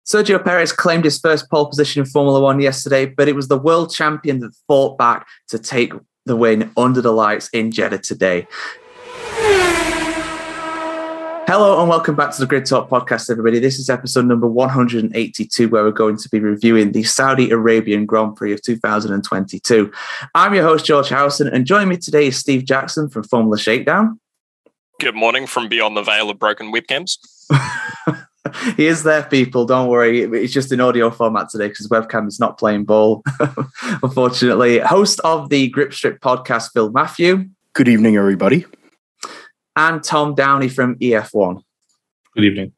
Sergio Perez claimed his first pole position in Formula One yesterday, but it was the world champion that fought back to take the win under the lights in Jeddah today. Hello and welcome back to the Grid Talk podcast, everybody. This is episode number 182, where we're going to be reviewing the Saudi Arabian Grand Prix of 2022. I'm your host, George Howson, and joining me today is Steve Jackson from Formula Shakedown. Good morning from beyond the veil of broken webcams. He is there, people. Don't worry. It's just in audio format today because his webcam is not playing ball, unfortunately. Host of the Grip Strip podcast, Phil Matthew. Good evening, everybody. And Tom Downey from EF1. Good evening.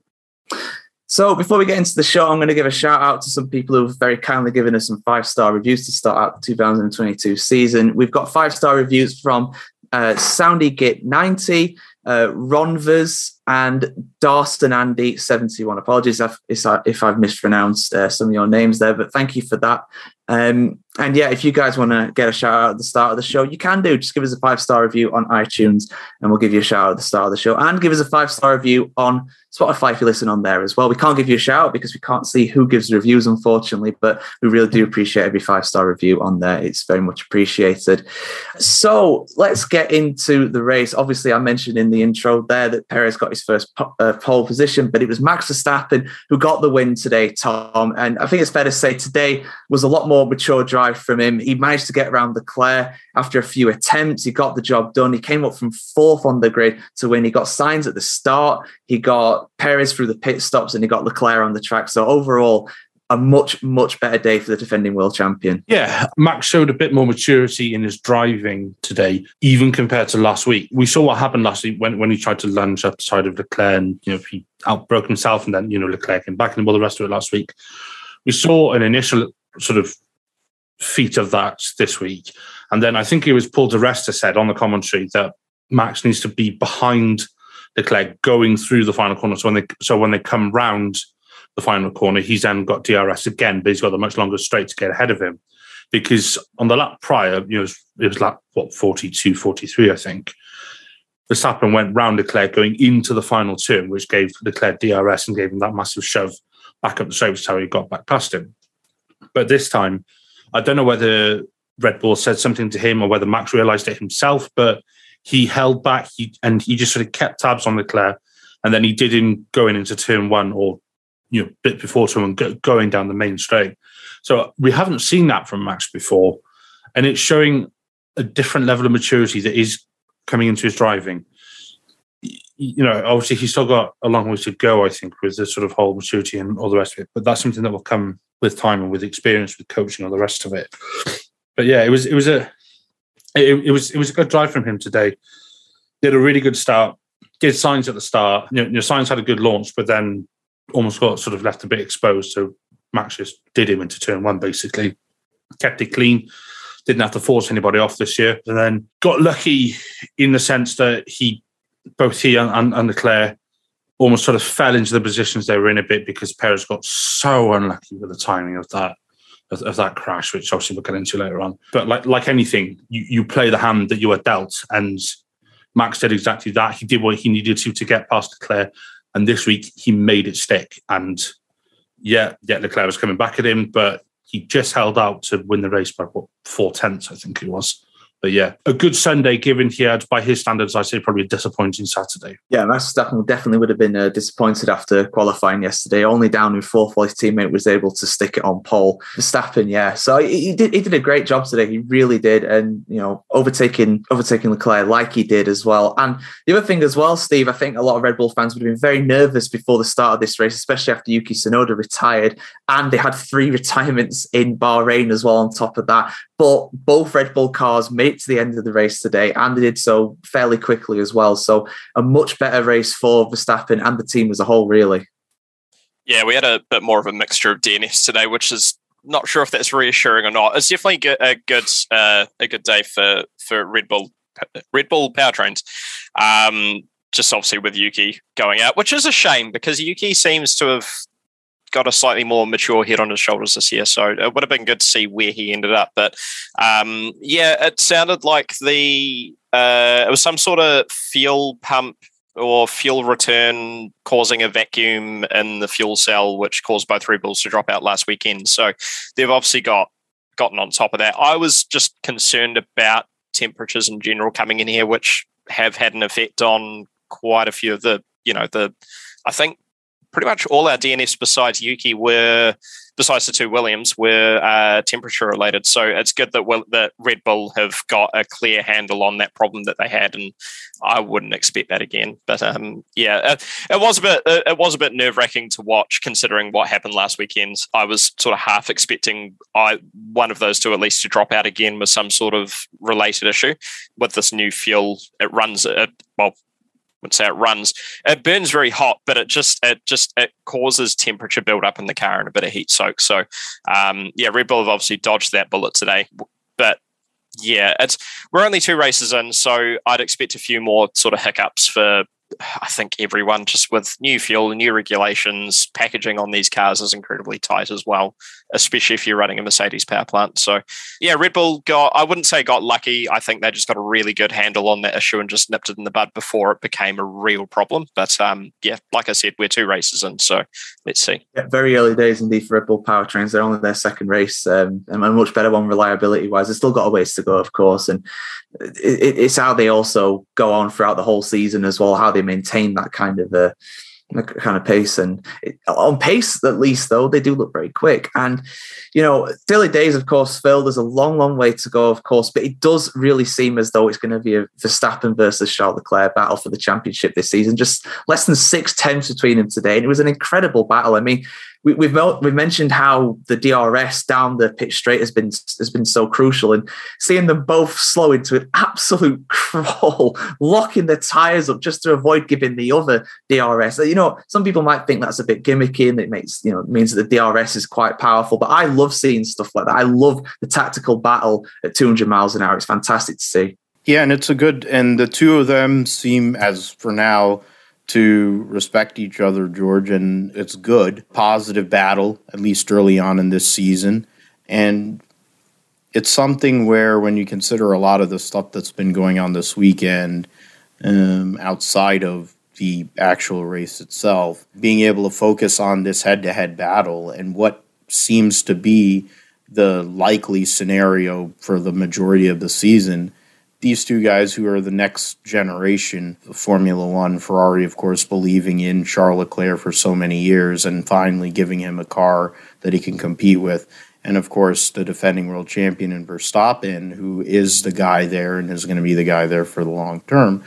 So before we get into the show, I'm going to give a shout out to some people who have very kindly given us some 5-star reviews to start out the 2022 season. We've got 5-star reviews from Soundy Git 90, Ronvers, and Darston Andy 71. Apologies if I've mispronounced some of your names there, but thank you for that. And yeah, if you guys want to get a shout out at the start of the show, you can do. Just give us a 5-star review on iTunes and we'll give you a shout out at the start of the show. And give us a 5-star review on Spotify if you listen on there as well. We can't give you a shout out because we can't see who gives reviews, unfortunately, but we really do appreciate every 5-star review on there. It's very much appreciated. So let's get into the race. Obviously, I mentioned in the intro there that Perez got his first pole position, but it was Max Verstappen who got the win today, Tom. And I think it's fair to say today was a lot more mature drive from him. He managed to get around Leclerc after a few attempts. He got the job done. He came up from 4th on the grid to win. He got Sainz at the start. He got Perez through the pit stops and he got Leclerc on the track. So overall, a much, much better day for the defending world champion. Yeah, Max showed a bit more maturity in his driving today, even compared to last week. We saw what happened last week when he tried to lunge up the side of Leclerc and, he outbroke himself and then, Leclerc came back and all the rest of it last week. We saw an initial sort of feat of that this week. And then I think it was Paul di Resta said on the commentary that Max needs to be behind Leclerc going through the final corner. So when they come round the final corner, he's then got DRS again, but he's got a much longer straight to get ahead of him. Because on the lap prior, it was lap 42, 43, I think. Verstappen went round Leclerc going into the final turn, which gave Leclerc DRS and gave him that massive shove back up the straight, which is how he got back past him. But this time, I don't know whether Red Bull said something to him or whether Max realised it himself, but he held back and he just sort of kept tabs on Leclerc, and then he did him going into turn 1 or bit before turn 1 going down the main straight. So we haven't seen that from Max before, and it's showing a different level of maturity that is coming into his driving. Obviously he's still got a long way to go, I think, with the sort of whole maturity and all the rest of it. But that's something that will come with time and with experience, with coaching, and all the rest of it. But yeah, it was a good drive from him today. He had a really good start. Did Sainz at the start. Sainz had a good launch, but then almost got sort of left a bit exposed. So Max just did him into turn 1, basically. Kept it clean. Didn't have to force anybody off this year. And then got lucky in the sense that both he and Leclerc almost sort of fell into the positions they were in a bit because Perez got so unlucky with the timing of that crash, which obviously we'll get into later on. But like anything, you play the hand that you are dealt, and Max did exactly that. He did what he needed to get past Leclerc, and this week he made it stick. And yeah, Leclerc was coming back at him, but he just held out to win the race by 4/10, I think it was. But yeah, a good Sunday given he had, by his standards, I'd say probably a disappointing Saturday. Yeah, Max Verstappen definitely would have been disappointed after qualifying yesterday. Only down in 4th while his teammate was able to stick it on pole. Verstappen, yeah. So he did a great job today. He really did. And, overtaking Leclerc like he did as well. And the other thing as well, Steve, I think a lot of Red Bull fans would have been very nervous before the start of this race, especially after Yuki Tsunoda retired. And they had 3 retirements in Bahrain as well on top of that. But both Red Bull cars made it to the end of the race today, and they did so fairly quickly as well. So a much better race for Verstappen and the team as a whole, really. Yeah, we had a bit more of a mixture of DNFs today, which is not sure if that's reassuring or not. It's definitely a good day for Red Bull powertrains. Just obviously with Yuki going out, which is a shame because Yuki seems to have got a slightly more mature head on his shoulders this year, so it would have been good to see where he ended up. But it sounded like it was some sort of fuel pump or fuel return causing a vacuum in the fuel cell, which caused both Red Bulls to drop out last weekend. So they've obviously gotten on top of that. I was just concerned about temperatures in general coming in here, which have had an effect on quite a few of I think pretty much all our DNFs besides Yuki besides the two Williams, were temperature related. So it's good that Red Bull have got a clear handle on that problem that they had, and I wouldn't expect that again. But it was a bit nerve wracking to watch, considering what happened last weekend. I was sort of half expecting one of those two at least to drop out again with some sort of related issue with this new fuel. It runs wouldn't say it runs. It burns very hot, but it causes temperature build up in the car and a bit of heat soak. So, Red Bull have obviously dodged that bullet today. But yeah, we're only 2 races in, so I'd expect a few more sort of hiccups for, I think, everyone, just with new fuel, new regulations. Packaging on these cars is incredibly tight as well, especially if you're running a Mercedes power plant. So, yeah, Red Bull I wouldn't say got lucky. I think they just got a really good handle on that issue and just nipped it in the bud before it became a real problem. But, like I said, we're 2 races in, so let's see. Yeah, very early days indeed for Red Bull powertrains. They're only their second race, and a much better one reliability-wise. They've still got a ways to go, of course, and it's how they also go on throughout the whole season as well, how they maintain that kind of pace. And on pace, at least, though, they do look very quick. And, early days, of course, Phil, there's a long, long way to go, of course, but it does really seem as though it's going to be a Verstappen versus Charles Leclerc battle for the championship this season. Just less than 6 tenths between them today. And it was an incredible battle. I mean, we've mentioned how the DRS down the pitch straight has been so crucial, and seeing them both slow into an absolute crawl, locking their tires up just to avoid giving the other DRS. Some people might think that's a bit gimmicky, and it means that the DRS is quite powerful. But I love seeing stuff like that. I love the tactical battle at 200 miles an hour. It's fantastic to see. Yeah, and and the two of them seem, as for now, to respect each other, George, and it's good. Positive battle, at least early on in this season. And it's something where, when you consider a lot of the stuff that's been going on this weekend, outside of the actual race itself, being able to focus on this head-to-head battle and what seems to be the likely scenario for the majority of the season. These two guys who are the next generation of Formula One, Ferrari, of course, believing in Charles Leclerc for so many years and finally giving him a car that he can compete with. And, of course, the defending world champion in Verstappen, who is the guy there and is going to be the guy there for the long term.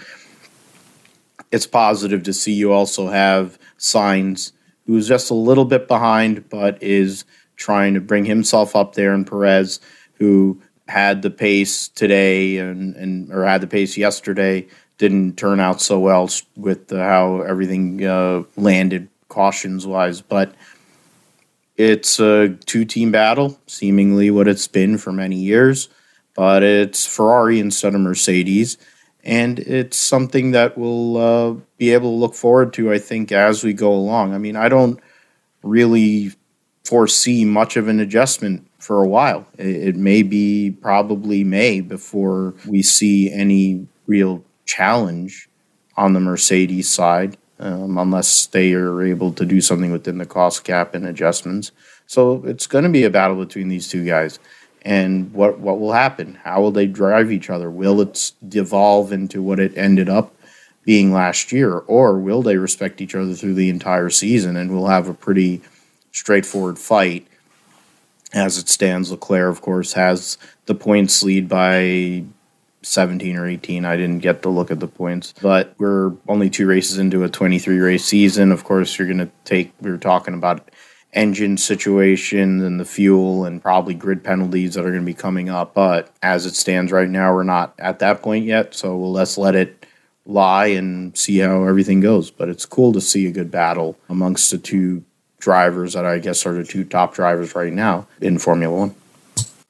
It's positive to see you also have Sainz, who's just a little bit behind, but is trying to bring himself up there, and Perez, who had the pace today or had the pace yesterday, didn't turn out so well with how everything landed cautions-wise. But it's a 2-team battle, seemingly what it's been for many years. But it's Ferrari instead of Mercedes. And it's something that we'll be able to look forward to, I think, as we go along. I mean, I don't really foresee much of an adjustment for a while. It probably May before we see any real challenge on the Mercedes side, unless they are able to do something within the cost cap and adjustments. So it's going to be a battle between these two guys. And what will happen? How will they drive each other? Will it devolve into what it ended up being last year? Or will they respect each other through the entire season and we'll have a pretty straightforward fight? As it stands, Leclerc, of course, has the points lead by 17 or 18. I didn't get to look at the points. But we're only 2 races into a 23-race season. Of course, we were talking about engine situation and the fuel and probably grid penalties that are going to be coming up. But as it stands right now, we're not at that point yet. So let's let it lie and see how everything goes. But it's cool to see a good battle amongst the two drivers that I guess are the 2 top drivers right now in Formula One.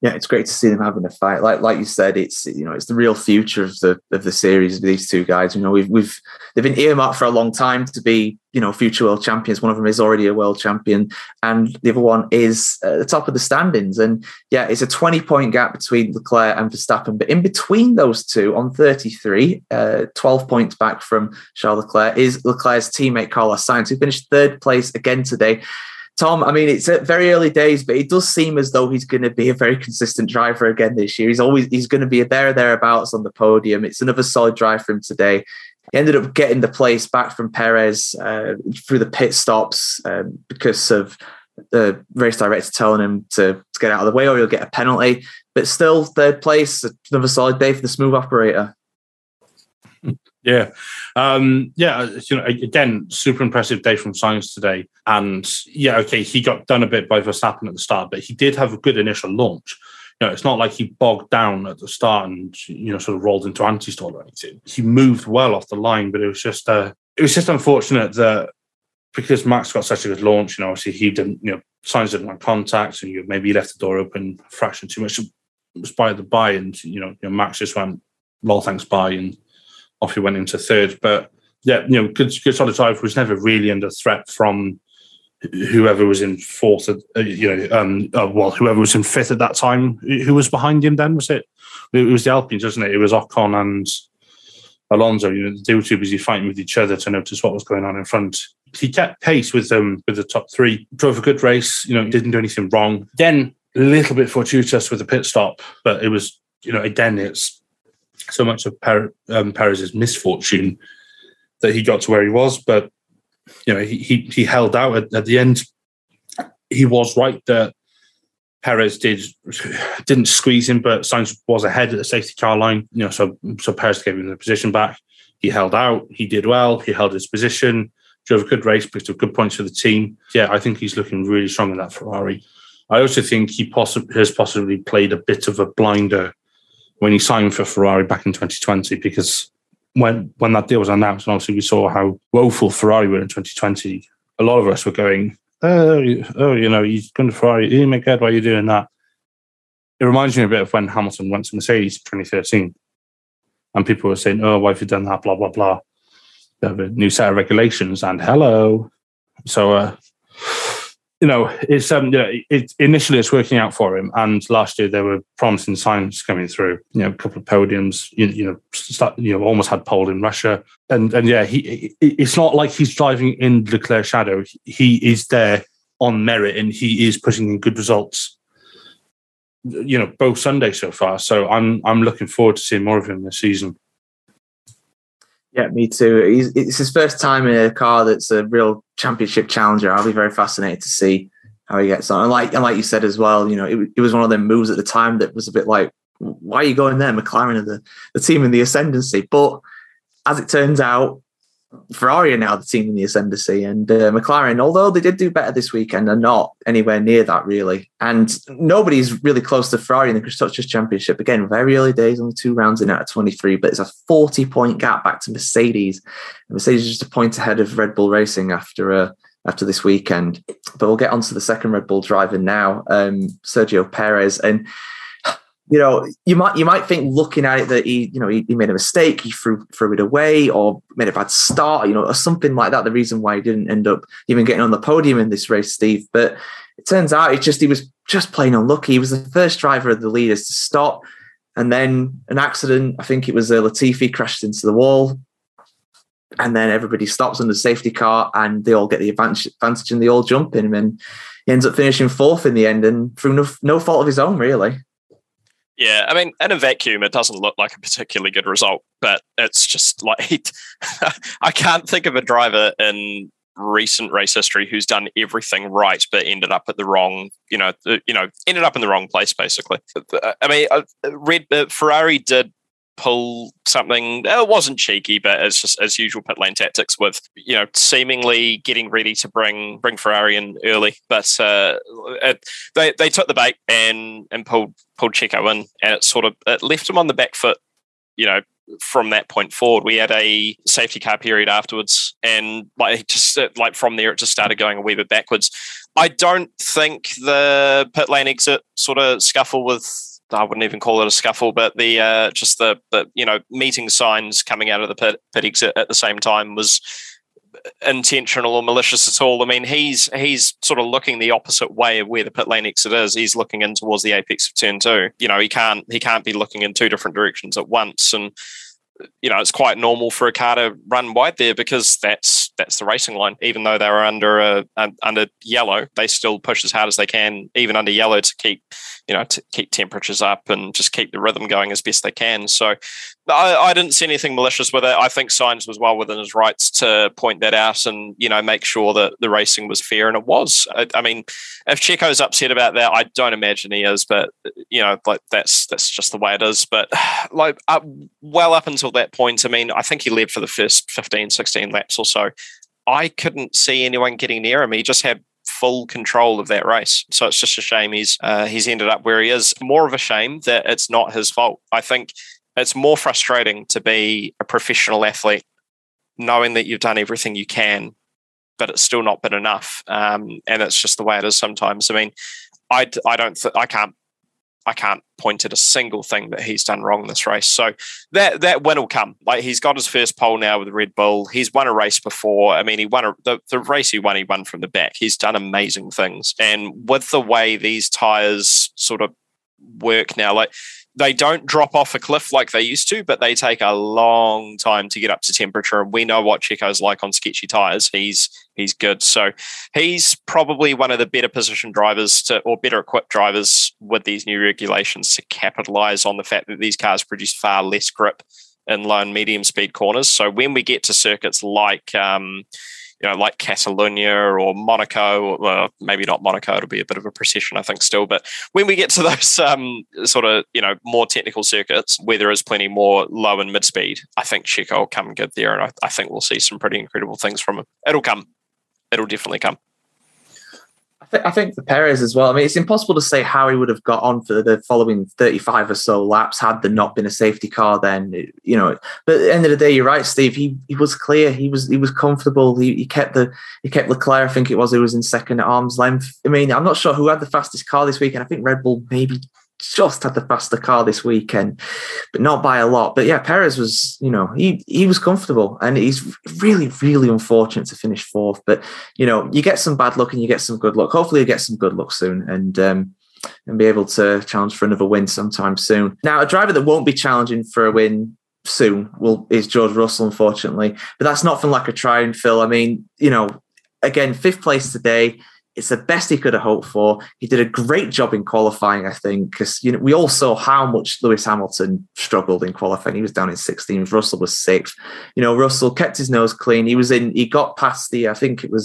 Yeah, it's great to see them having a fight. Like you said, it's it's the real future of the series with these two guys. They've been earmarked for a long time to be future world champions. One of them is already a world champion, and the other one is at the top of the standings. And yeah, it's a 20-point gap between Leclerc and Verstappen. But in between those two, on 33, 12 points back from Charles Leclerc, is Leclerc's teammate Carlos Sainz, who finished third place again today. Tom, I mean, it's at very early days, but it does seem as though he's going to be a very consistent driver again this year. He's going to be thereabouts on the podium. It's another solid drive for him today. He ended up getting the place back from Perez through the pit stops because of the race director telling him to get out of the way or he'll get a penalty. But still, third place, another solid day for the smooth operator. Yeah. Again, super impressive day from Sainz today. And yeah, okay, he got done a bit by Verstappen at the start, but he did have a good initial launch. It's not like he bogged down at the start and, sort of rolled into anti-stall or anything. He moved well off the line, but it was just unfortunate that because Max got such a good launch, obviously he didn't, Sainz didn't want contact and maybe he left the door open a fraction too much. It was by the by and, Max just went, well, thanks, bye, and off he went into third. But yeah, good solid drive was never really under threat from whoever was in fourth, whoever was in fifth at that time. Who was behind him then? It was the Alpines, wasn't it? It was Ocon and Alonso. They were too busy fighting with each other to notice what was going on in front. He kept pace with them, with the top three, drove a good race, didn't do anything wrong. Then a little bit fortuitous with the pit stop, but it was, again, it's so much of Perez's misfortune that he got to where he was, but he held out at the end. He was right that Perez didn't squeeze him, but Sainz was ahead at the safety car line. So Perez gave him the position back. He held out. He did well. He held his position. Drove a good race. Picked up good points for the team. Yeah, I think he's looking really strong in that Ferrari. I also think he has possibly played a bit of a blinder when he signed for Ferrari back in 2020, because when that deal was announced, and obviously we saw how woeful Ferrari were in 2020, a lot of us were going, he's going to Ferrari. Oh my God, why are you doing that? It reminds me a bit of when Hamilton went to Mercedes in 2013. And people were saying, oh, why have you done that? Blah, blah, blah. They have a new set of regulations and hello. So, initially it's working out for him. And last year there were promising signs coming through. A couple of podiums. Almost had pole in Russia. And yeah, it's not like he's driving in Leclerc's shadow. He is there on merit, and he is putting in good results. Both Sundays so far. So I'm looking forward to seeing more of him this season. Yeah, me too. It's his first time in a car that's a real championship challenger. I'll be very fascinated to see how he gets on. And like you said as well, it was one of them moves at the time that was a bit like, why are you going there? McLaren are the team in the ascendancy. But as it turns out, Ferrari are now the team in the ascendancy, and McLaren, although they did do better this weekend, are not anywhere near that really. And nobody's really close to Ferrari in the Constructors' Championship. Again, very early days, only 2 rounds in out of 23, but it's a 40-point gap back to Mercedes. And Mercedes is just a point ahead of Red Bull Racing after this weekend. But we'll get onto the second Red Bull driver now, Sergio Perez. And you might think, looking at it, that he made a mistake, he threw it away, or made a bad start, or something like that. The reason why he didn't end up even getting on the podium in this race, Steve. But it turns out he was just plain unlucky. He was the first driver of the leaders to stop, and then an accident. I think it was Latifi crashed into the wall, and then everybody stops under the safety car, and they all get the advantage, and they all jump in him, and he ends up finishing fourth in the end, and through no fault of his own, really. Yeah, I mean, in a vacuum, it doesn't look like a particularly good result, but it's just like I can't think of a driver in recent race history who's done everything right but ended up at the wrong, ended up in the wrong place, basically. I mean, Ferrari did pull something. It wasn't cheeky, but it's just as usual pit lane tactics with seemingly getting ready to bring Ferrari in early, but they took the bait and pulled Checo in, and it left him on the back foot from that point forward, we had a safety car period afterwards, and from there it just started going a wee bit backwards. I don't think the pit lane exit sort of scuffle I wouldn't even call it a scuffle, but the meeting signs coming out of the pit exit at the same time was intentional or malicious at all. I mean, he's sort of looking the opposite way of where the pit lane exit is. He's looking in towards the apex of turn 2. He can't be looking in two different directions at once, and it's quite normal for a car to run wide there because that's the racing line. Even though they were under yellow, they still push as hard as they can, even under yellow, to keep temperatures up and just keep the rhythm going as best they can. So I didn't see anything malicious with it. I think Sainz was well within his rights to point that out and make sure that the racing was fair, and it was. I mean, if Checo's upset about that, I don't imagine he is, but that's just the way it is. But well up until that point, I mean, I think he led for the first 15, 16 laps or so. I couldn't see anyone getting near him. He just had full control of that race. So it's just a shame he's ended up where he is. More of a shame that it's not his fault. I think it's more frustrating to be a professional athlete knowing that you've done everything you can, but it's still not been enough. And it's just the way it is sometimes. I mean, I can't point at a single thing that he's done wrong in this race. So that win will come. Like, he's got his first pole now with Red Bull. He's won a race before. I mean, he won the race he won from the back. He's done amazing things. And with the way these tires sort of work now, like, they don't drop off a cliff like they used to, but they take a long time to get up to temperature. And we know what Checo's like on sketchy tires. He's good. So he's probably one of the better positioned drivers or better equipped drivers with these new regulations to capitalize on the fact that these cars produce far less grip in low and medium speed corners. So when we get to circuits like Catalonia or Monaco, well, maybe not Monaco, it'll be a bit of a procession, I think, still. But when we get to those sort of, more technical circuits where there is plenty more low and mid speed, I think Checo will come good there. And I think we'll see some pretty incredible things from him. It'll come. It'll definitely come. I think for Perez as well. I mean, it's impossible to say how he would have got on for the following 35 or so laps had there not been a safety car. Then, but at the end of the day, you're right, Steve. He was clear. He was comfortable. He kept Leclerc. I think it was in second at arm's length. I mean, I'm not sure who had the fastest car this weekend. I think Red Bull maybe just had the faster car this weekend, but not by a lot. But yeah, Perez was, he was comfortable, and he's really, really unfortunate to finish fourth. But you get some bad luck and you get some good luck. Hopefully, you get some good luck soon and be able to challenge for another win sometime soon. Now, a driver that won't be challenging for a win soon is George Russell, unfortunately. But that's not from lack of trying, Phil. I mean, again, 5th place today. It's the best he could have hoped for. He did a great job in qualifying, I think, because we all saw how much Lewis Hamilton struggled in qualifying. He was down in 16th. Russell was 6th. Russell kept his nose clean. He got past it was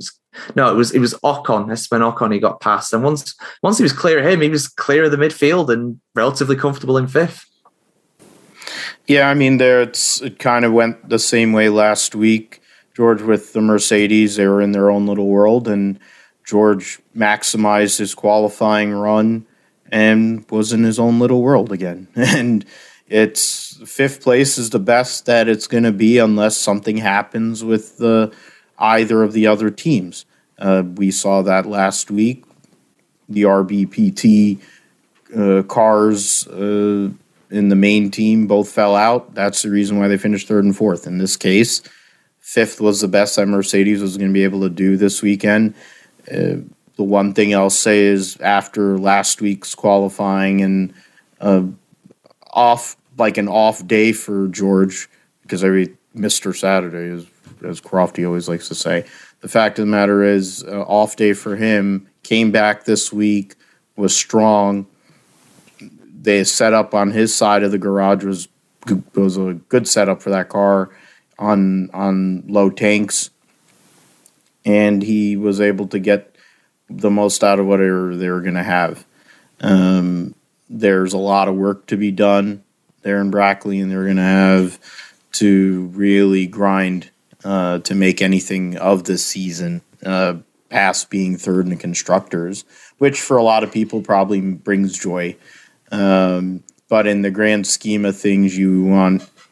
Ocon, Esteban Ocon. He got past, and once he was clear of him, he was clear of the midfield and relatively comfortable in 5th. Yeah, I mean, it kind of went the same way last week. George with the Mercedes, they were in their own little world, and George maximized his qualifying run and was in his own little world again. And it's 5th place is the best that it's going to be unless something happens with either of the other teams. We saw that last week. The RBPT cars in the main team both fell out. That's the reason why they finished 3rd and 4th. In this case, 5th was the best that Mercedes was going to be able to do this weekend. The one thing I'll say is after last week's qualifying and an off day for George, because every Mr. Saturday, as Crofty always likes to say, the fact of the matter is off day for him, came back this week, was strong. They set up on his side of the garage was a good setup for that car on low tanks. And he was able to get the most out of whatever they were going to have. There's a lot of work to be done there in Brackley, and they're going to have to really grind to make anything of this season past being 3rd in the constructors, which for a lot of people probably brings joy. But in the grand scheme of things, you want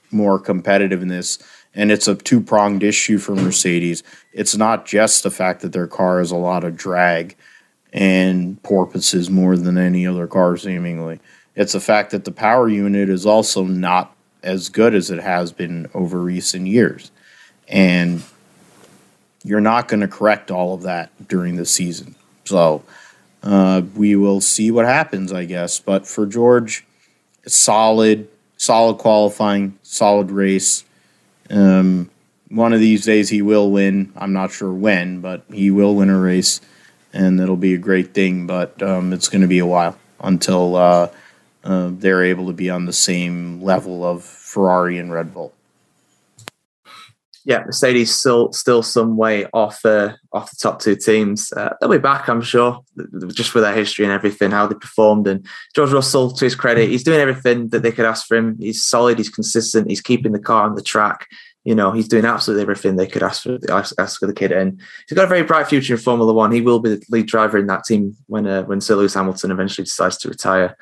more competitive in this. And it's a two-pronged issue for Mercedes. It's not just the fact that their car has a lot of drag and porpoises more than any other car, seemingly. It's the fact that the power unit is also not as good as it has been over recent years. And you're not going to correct all of that during the season. So we will see what happens, I guess. But for George, it's solid qualifying, solid race. One of these days he will win. I'm not sure when, but he will win a race, and it'll be a great thing. But it's going to be a while until they're able to be on the same level of Ferrari and Red Bull. Yeah, Mercedes still some way off the top two teams. They'll be back, I'm sure, just with their history and everything, how they performed. And George Russell, to his credit, he's doing everything that they could ask for him. He's solid, he's consistent, he's keeping the car on the track. He's doing absolutely everything they could ask for the kid. And he's got a very bright future in Formula One. He will be the lead driver in that team when Sir Lewis Hamilton eventually decides to retire.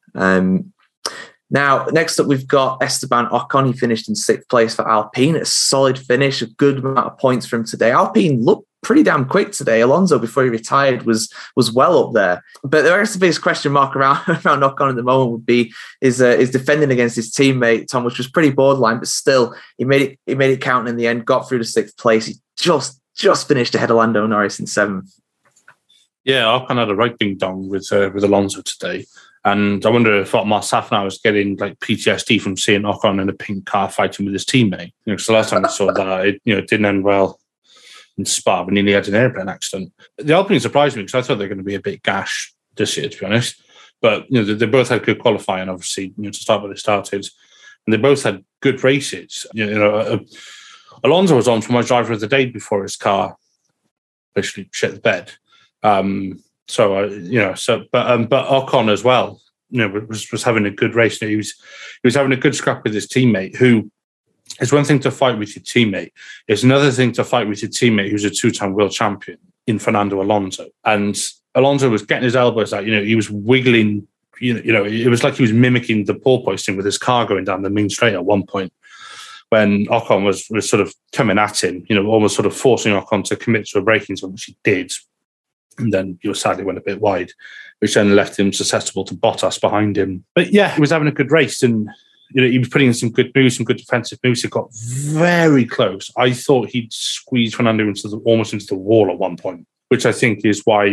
Now, next up, we've got Esteban Ocon. He finished in 6th place for Alpine. A solid finish, a good amount of points from today. Alpine looked pretty damn quick today. Alonso, before he retired, was well up there. But the rest of his question mark around Ocon at the moment would be is defending against his teammate Tom, which was pretty borderline, but still he made it count in the end. Got through to 6th place. He just finished ahead of Lando Norris in 7th. Yeah, Ocon had a right ding dong with Alonso today. And I wonder if Otmar Safnauer was getting like PTSD from seeing Ocon in a pink car fighting with his teammate. Because the last time we saw that, it didn't end well in Spa, but nearly had an airplane accident. The Alpine surprised me because I thought they were going to be a bit gash this year, to be honest. But they both had good qualifying, obviously, to start where they started, and they both had good races. Alonso was on for my driver of the day before his car basically shit the bed. But Ocon as well, was having a good race. He was having a good scrap with his teammate, who is one thing to fight with your teammate. It's another thing to fight with your teammate who's a 2-time world champion in Fernando Alonso. And Alonso was getting his elbows out. He was wiggling. It was like he was mimicking the porpoising with his car going down the main straight at one point when Ocon was sort of coming at him. Almost sort of forcing Ocon to commit to a braking zone, which he did. And then sadly went a bit wide, which then left him susceptible to Bottas behind him. But yeah, he was having a good race, and he was putting in some good moves, some good defensive moves. He got very close. I thought he'd squeezed Fernando almost into the wall at one point, which I think is why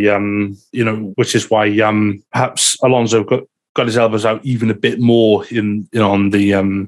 perhaps Alonso got his elbows out even a bit more on the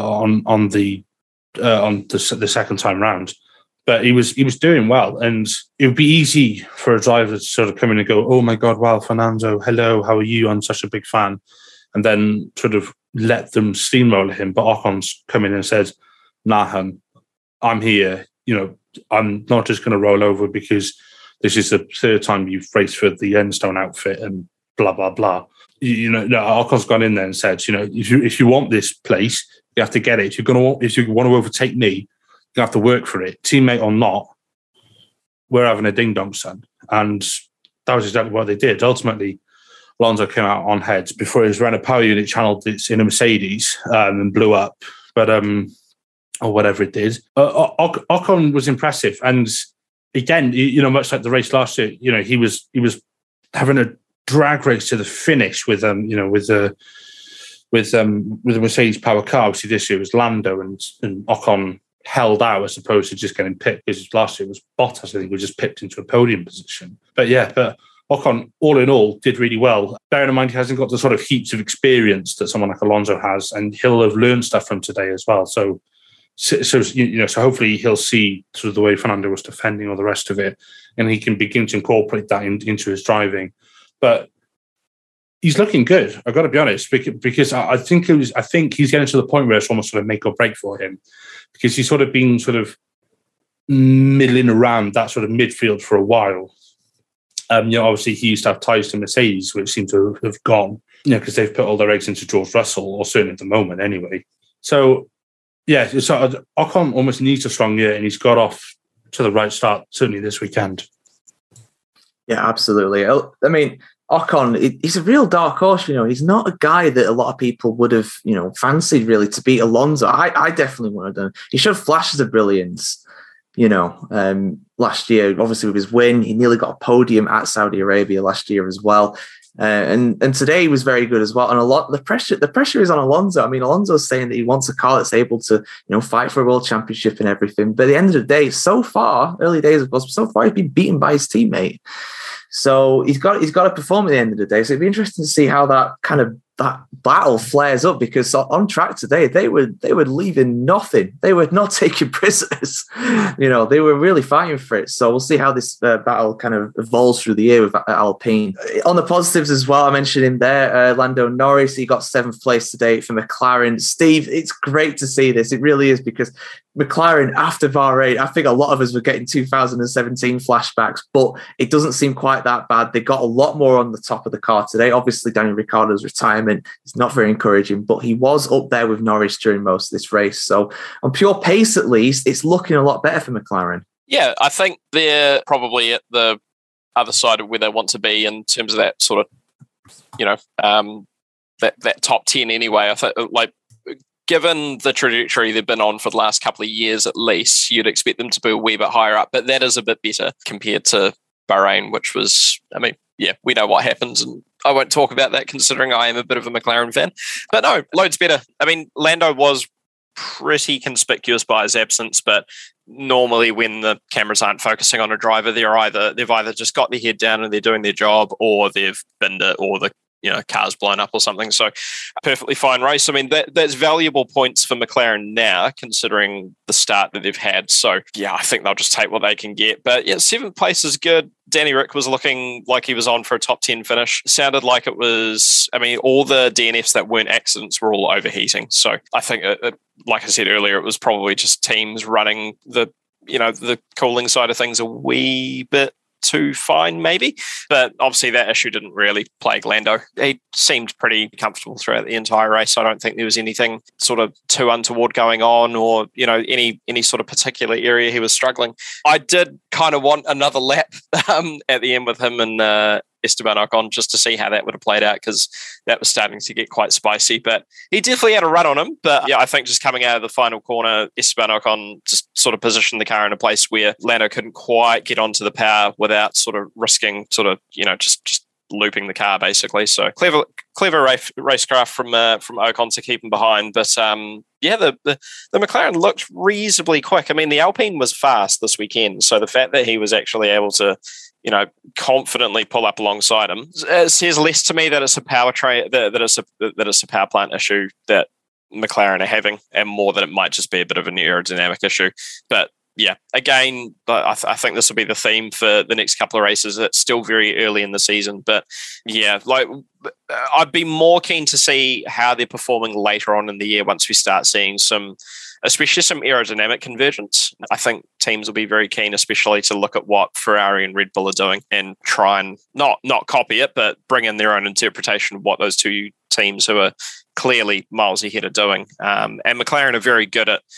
second time round. But he was doing well, and it would be easy for a driver to sort of come in and go, "Oh my God, wow, Fernando, hello, how are you? I'm such a big fan," and then sort of let them steamroller him. But Ocon's come in and said, "Nah, hun, I'm here. I'm not just going to roll over because this is the third time you've raced for the Enstone outfit and blah blah blah." Ocon's gone in there and said, if you want this place, you have to get it. If you want to overtake me, you have to work for it, teammate or not. We're having a ding dong, son. And that was exactly what they did. Ultimately, Alonso came out on heads before his Renault power unit channeled it in a Mercedes and blew up, but or whatever it did. Ocon was impressive, and again, much like the race last year, he was having a drag race to the finish with the Mercedes power car. Obviously, this year was Lando and Ocon held out as opposed to just getting pipped, because last year it was Bottas, I think, was just pipped into a podium position. But Ocon, all in all, did really well. Bearing in mind, he hasn't got the sort of heaps of experience that someone like Alonso has, and he'll have learned stuff from today as well. So hopefully he'll see sort of the way Fernando was defending all the rest of it, and he can begin to incorporate that into his driving. But he's looking good, I've got to be honest, because I think he's getting to the point where it's almost sort of make or break for him, because he's sort of been sort of middling around that sort of midfield for a while. Obviously he used to have ties to Mercedes, which seem to have gone, because they've put all their eggs into George Russell, or certainly at the moment anyway. So Ocon almost needs a strong year, and he's got off to the right start, certainly this weekend. Yeah, absolutely. I mean, Ocon, he's a real dark horse. He's not a guy that a lot of people would have, fancied really to beat Alonso. I definitely would have done. He showed flashes of brilliance, last year. Obviously, with his win, he nearly got a podium at Saudi Arabia last year as well. And today he was very good as well. And the pressure is on Alonso. I mean, Alonso's saying that he wants a car that's able to, fight for a world championship and everything. But at the end of the day, so far, early days of course, so far he's been beaten by his teammate. So he's got to perform at the end of the day. So it'd be interesting to see how that battle flares up, because on track today they were leaving nothing. They were not taking prisoners. They were really fighting for it. So we'll see how this battle kind of evolves through the year with Alpine. On the positives as well, I mentioned him there, Lando Norris. He got 7th place today for McLaren. Steve, it's great to see this. It really is, because McLaren after Bahrain, I think a lot of us were getting 2017 flashbacks, but it doesn't seem quite that bad. They got a lot more on the top of the car today. Obviously, Daniel Ricciardo's retirement is not very encouraging, but he was up there with Norris during most of this race. So on pure pace, at least, it's looking a lot better for McLaren. Yeah, I think they're probably at the other side of where they want to be in terms of that sort of, that top 10 anyway. I think, given the trajectory they've been on for the last couple of years at least, you'd expect them to be a wee bit higher up, but that is a bit better compared to Bahrain, which was, we know what happens, and I won't talk about that considering I am a bit of a McLaren fan. But no, loads better. Lando was pretty conspicuous by his absence, but normally when the cameras aren't focusing on a driver, they've either just got their head down and they're doing their job, or they've binned it, or the car's blown up or something. So a perfectly fine race. That's valuable points for McLaren now, considering the start that they've had. So yeah, I think they'll just take what they can get. But yeah, 7th place is good. Danny Rick was looking like he was on for a top 10 finish. Sounded like it was, all the DNFs that weren't accidents were all overheating. So I think, like I said earlier, it was probably just teams running the cooling side of things a wee bit too fine, maybe. But obviously that issue didn't really plague Lando. He seemed pretty comfortable throughout the entire race. I don't think there was anything sort of too untoward going on, or any sort of particular area he was struggling. I did kind of want another lap at the end with him and Esteban Ocon, just to see how that would have played out, because that was starting to get quite spicy. But he definitely had a run on him. But yeah, I think just coming out of the final corner, Esteban Ocon just sort of positioned the car in a place where Lando couldn't quite get onto the power without sort of risking just looping the car, basically. So clever racecraft from Ocon to keep him behind. But the McLaren looked reasonably quick. The Alpine was fast this weekend, so the fact that he was actually able to confidently pull up alongside him, it says less to me that it's a powertrain, that it's a power plant issue that McLaren are having, and more that it might just be a bit of an aerodynamic issue. But yeah, again, I think this will be the theme for the next couple of races. It's still very early in the season, but yeah, I'd be more keen to see how they're performing later on in the year once we start seeing especially some aerodynamic convergence. I think teams will be very keen, especially to look at what Ferrari and Red Bull are doing and try and not copy it, but bring in their own interpretation of what those two teams who are clearly miles ahead are doing. And McLaren are very good at,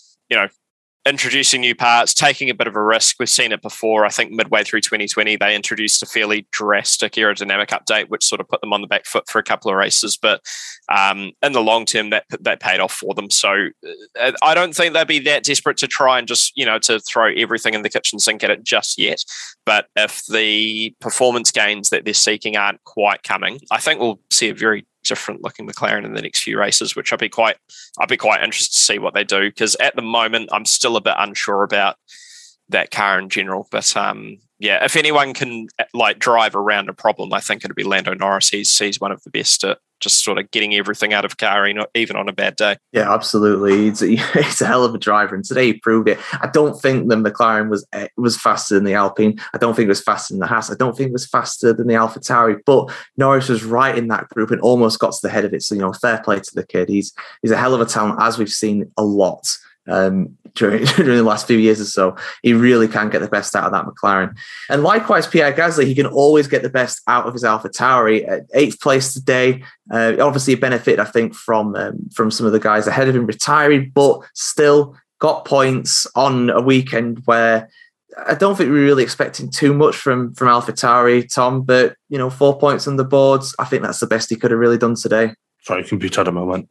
introducing new parts, taking a bit of a risk. We've seen it before. I think midway through 2020, they introduced a fairly drastic aerodynamic update, which sort of put them on the back foot for a couple of races. But in the long term, that paid off for them. So I don't think they'd be that desperate to try and just, to throw everything in the kitchen sink at it just yet. But if the performance gains that they're seeking aren't quite coming, I think we'll see a very different looking McLaren in the next few races, which I'd be quite interested to see what they do, because at the moment I'm still a bit unsure about that car in general. But if anyone can drive around a problem, I think it'd be Lando Norris. He's one of the best at just sort of getting everything out of a car, even on a bad day. Yeah, absolutely. He's a hell of a driver, and today he proved it. I don't think the McLaren was faster than the Alpine. I don't think it was faster than the Haas. I don't think it was faster than the AlphaTauri, but Norris was right in that group and almost got to the head of it. So, fair play to the kid. He's a hell of a talent, as we've seen a lot during the last few years or so. He really can get the best out of that McLaren. And likewise, Pierre Gasly, he can always get the best out of his AlphaTauri. At 8th place today, obviously benefited, I think, from some of the guys ahead of him retiring, but still got points on a weekend where I don't think we were really expecting too much from AlphaTauri, Tom, but 4 points on the boards. I think that's the best he could have really done today. Sorry, computer at a moment.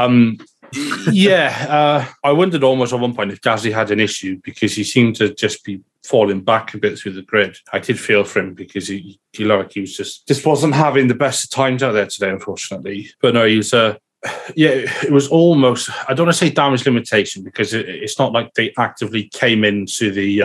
I wondered almost at one point if Gasly had an issue because he seemed to just be falling back a bit through the grid. I did feel for him because he looked like he was just wasn't having the best of times out there today, unfortunately. But no, he was it was almost, I don't want to say damage limitation because it's not like they actively came into the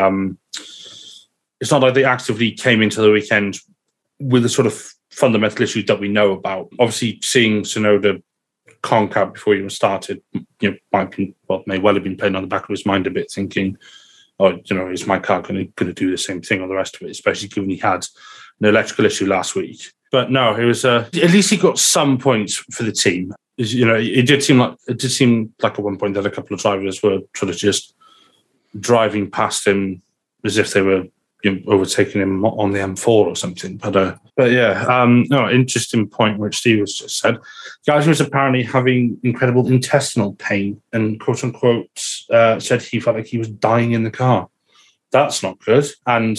weekend with the sort of fundamental issues that we know about. Obviously, seeing Tsunoda conk out before he even started, may well have been playing on the back of his mind a bit, thinking, is my car going to do the same thing on the rest of it, especially given he had an electrical issue last week. But no, it was at least he got some points for the team. It did seem like at one point that a couple of drivers were sort of just driving past him as if they were overtaking him on the M4 or something. But interesting point which Steve has just said. Gasly was apparently having incredible intestinal pain and quote unquote said he felt like he was dying in the car. That's not good. And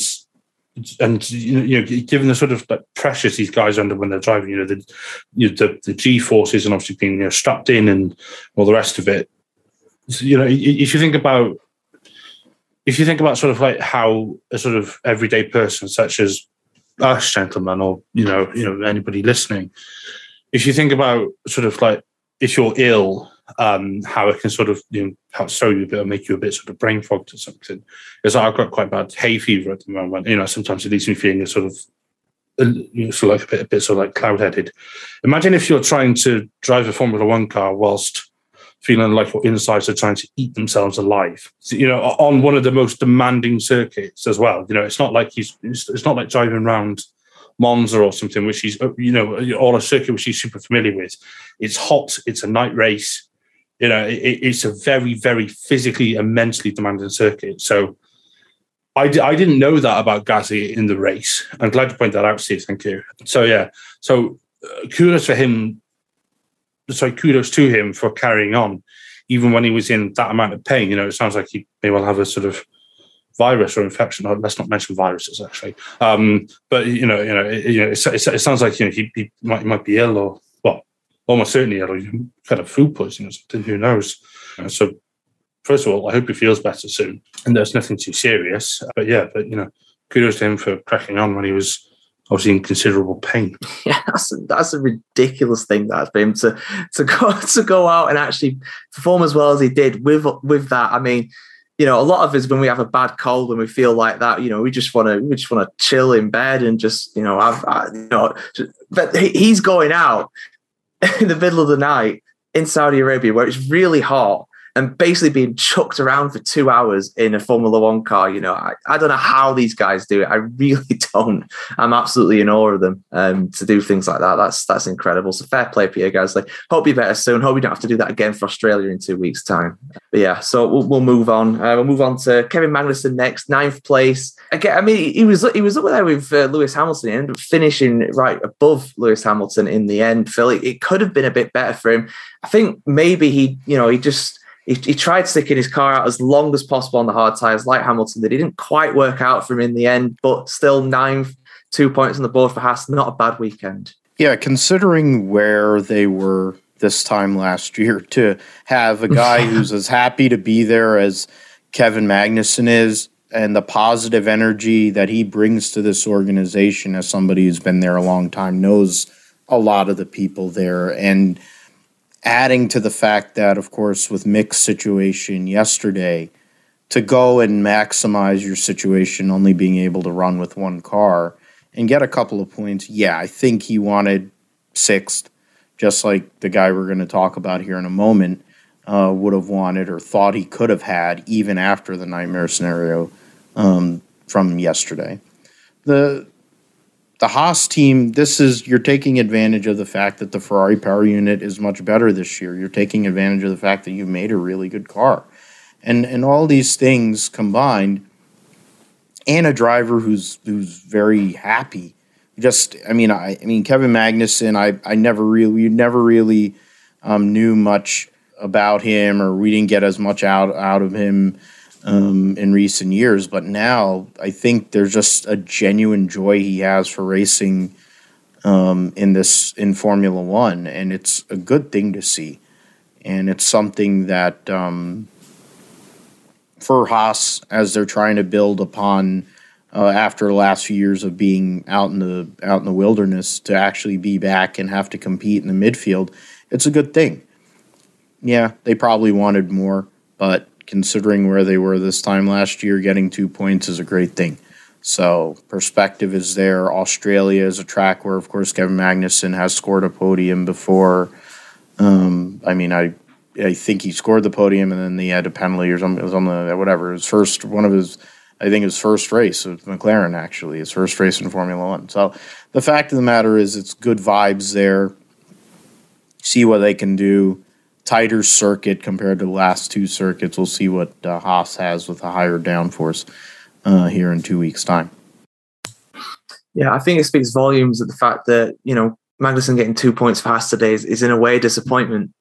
given the sort of like pressures these guys are under when they're driving, the G forces and obviously being strapped in and all the rest of it. If you think about sort of like how a sort of everyday person such as us, gentlemen, or anybody listening, if you think about sort of like if you're ill, how it can sort of how throw you a bit or make you a bit sort of brain fogged or something. Because I've got quite bad hay fever at the moment. Sometimes it leaves me feeling a bit sort of like cloud headed. Imagine if you're trying to drive a Formula One car whilst feeling like your insides are trying to eat themselves alive. On one of the most demanding circuits as well. It's not like it's not like driving around Monza or something, which he's or a circuit which he's super familiar with. It's hot. It's a night race. It's a very, very physically and mentally demanding circuit. So I didn't know that about Gasly in the race. I'm glad to point that out, Steve. Thank you. So yeah. So kudos to him for carrying on, even when he was in that amount of pain. It sounds like he may well have a sort of virus or infection. Let's not mention viruses, actually. But it sounds like he might be ill or almost certainly ill, or kind of food poisoning or something. Who knows? So first of all, I hope he feels better soon, and there's nothing too serious. But kudos to him for cracking on when he was obviously in considerable pain. Yeah, that's a ridiculous thing that's been to go out and actually perform as well as he did with that. I mean, a lot of us when we have a bad cold, when we feel like that, we just want to chill in bed and just But he's going out in the middle of the night in Saudi Arabia where it's really hot, and basically being chucked around for 2 hours in a Formula One car. I don't know how these guys do it. I really don't. I'm absolutely in awe of them to do things like that. That's incredible. So fair play, Pierre Gasly. Hope you're better soon. Hope we don't have to do that again for Australia in 2 weeks' time. But yeah, so we'll move on. We'll move on to Kevin Magnussen next, 9th place. Again, I mean, he was up there with Lewis Hamilton. He ended up finishing right above Lewis Hamilton in the end. Phil, it could have been a bit better for him. I think maybe he tried sticking his car out as long as possible on the hard tyres like Hamilton did. It didn't quite work out for him in the end, but still 9th, 2 points on the board for Haas. Not a bad weekend. Yeah, considering where they were this time last year, to have a guy who's as happy to be there as Kevin Magnussen is, and the positive energy that he brings to this organization as somebody who's been there a long time, knows a lot of the people there, and adding to the fact that, of course, with Mick's situation yesterday, to go and maximize your situation, only being able to run with one car and get a couple of points. Yeah, I think he wanted 6th, just like the guy we're going to talk about here in a moment would have wanted or thought he could have had even after the nightmare scenario from yesterday. The Haas team, you're taking advantage of the fact that the Ferrari power unit is much better this year. You're taking advantage of the fact that you made a really good car. And all these things combined, and a driver who's very happy. I mean, Kevin Magnussen, we never really knew much about him, or we didn't get as much out of him in recent years. But now I think there's just a genuine joy he has for racing in Formula One, and it's a good thing to see. And it's something that for Haas, as they're trying to build upon after the last few years of being out in the wilderness, to actually be back and have to compete in the midfield, it's a good thing. Yeah, they probably wanted more, but considering where they were this time last year, getting 2 points is a great thing. So perspective is there. Australia is a track where, of course, Kevin Magnussen has scored a podium before. I think he scored the podium, and then he had a penalty or something. It was on the whatever. His first race with McLaren, actually, his first race in Formula One. So the fact of the matter is, it's good vibes there. See what they can do. Tighter circuit compared to the last two circuits. We'll see what Haas has with a higher downforce here in 2 weeks' time. Yeah, I think it speaks volumes of the fact that, Magnussen getting 2 points for Haas today is in a way a disappointment.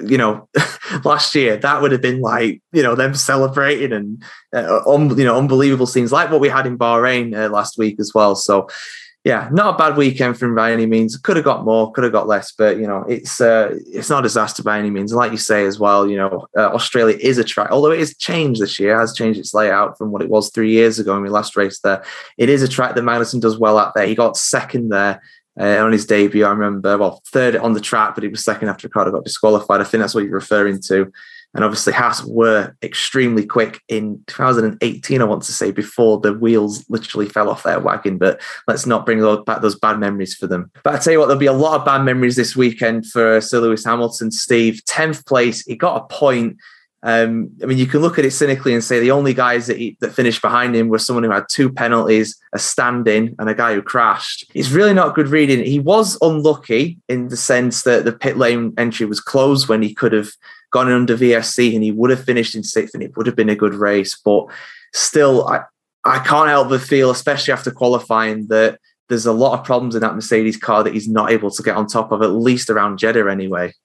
Last year, that would have been like, them celebrating and, unbelievable scenes like what we had in Bahrain last week as well. So, yeah, not a bad weekend for him by any means. Could have got more, could have got less, but, it's not a disaster by any means. And like you say as well, Australia is a track, although it has changed this year, has changed its layout from what it was 3 years ago when we last raced there. It is a track that Magnussen does well at there. He got second there. On his debut, I remember, third on the track, but he was second after Ricciardo got disqualified. I think that's what you're referring to. And obviously, Haas were extremely quick in 2018, I want to say, before the wheels literally fell off their wagon. But let's not bring back those bad memories for them. But I tell you what, there'll be a lot of bad memories this weekend for Sir Lewis Hamilton. Steve, 10th place, he got a point. You can look at it cynically and say the only guys that finished behind him were someone who had two penalties, a stand-in, and a guy who crashed. It's really not good reading. He was unlucky in the sense that the pit lane entry was closed when he could have gone under VSC and he would have finished in sixth and it would have been a good race. But still, I can't help but feel, especially after qualifying, that there's a lot of problems in that Mercedes car that he's not able to get on top of, at least around Jeddah anyway.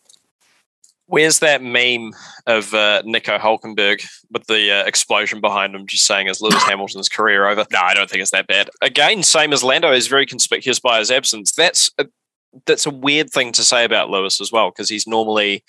Where's that meme of Nico Hulkenberg with the explosion behind him just saying, is Lewis Hamilton's career over? No, I don't think it's that bad. Again, same as Lando, is very conspicuous by his absence. That's a weird thing to say about Lewis as well, because he's normally,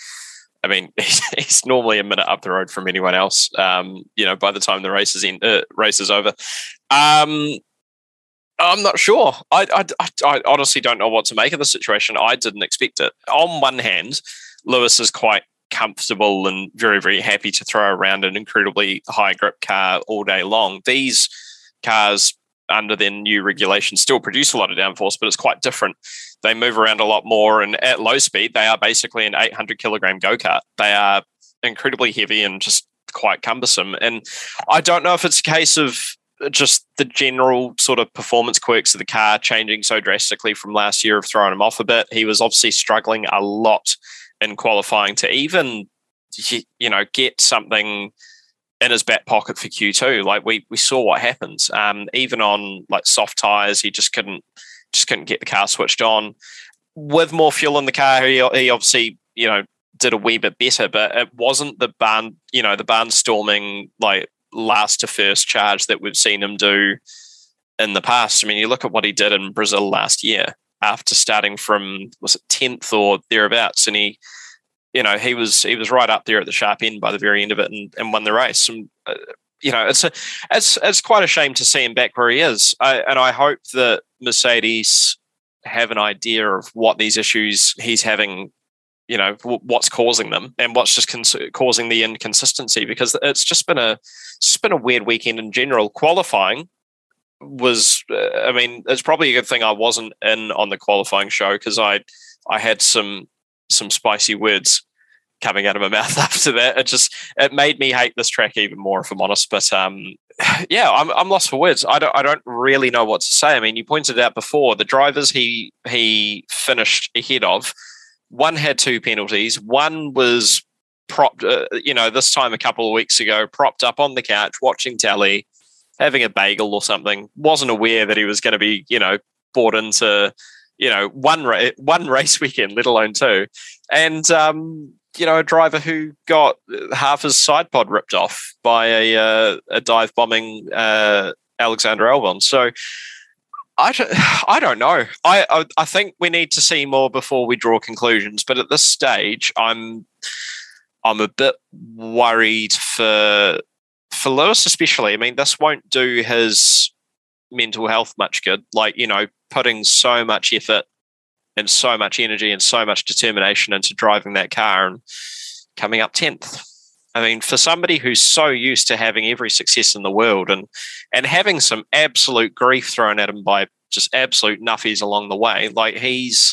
he's normally a minute up the road from anyone else, by the time the race is over. I'm not sure. I honestly don't know what to make of the situation. I didn't expect it. On one hand, Lewis is quite comfortable and very, very happy to throw around an incredibly high grip car all day long. These cars, under their new regulations, still produce a lot of downforce, but it's quite different. They move around a lot more, and at low speed, they are basically an 800 kilogram go-kart. They are incredibly heavy and just quite cumbersome. And I don't know if it's a case of just the general sort of performance quirks of the car changing so drastically from last year, of throwing him off a bit. He was obviously struggling a lot in qualifying to even, get something in his back pocket for Q2. Like we saw what happens. Even on like soft tires, he just couldn't get the car switched on. With more fuel in the car, he obviously, did a wee bit better, but it wasn't the barnstorming, like last to first charge that we've seen him do in the past. You look at what he did in Brazil last year, after starting from, was it 10th or thereabouts, and he was right up there at the sharp end by the very end of it, and won the race. And it's quite a shame to see him back where he is. I hope that Mercedes have an idea of what these issues he's having, what's causing them and what's just causing the inconsistency, because it's just been a weird weekend in general. Qualifying was, it's probably a good thing I wasn't in on the qualifying show, because I had some spicy words coming out of my mouth after that. It made me hate this track even more, if I'm honest. But I'm lost for words. I don't really know what to say. You pointed out before, the drivers he finished ahead of, one had two penalties, one was propped, this time a couple of weeks ago, propped up on the couch watching telly, having a bagel or something, wasn't aware that he was going to be, brought into, one race weekend, let alone two. And, a driver who got half his side pod ripped off by a dive bombing Alexander Albon. So I don't know. I think we need to see more before we draw conclusions. But at this stage, I'm a bit worried for Lewis, especially. I mean, this won't do his mental health much good. Like, putting so much effort and so much energy and so much determination into driving that car and coming up 10th. I mean, for somebody who's so used to having every success in the world and having some absolute grief thrown at him by just absolute nuffies along the way, like he's,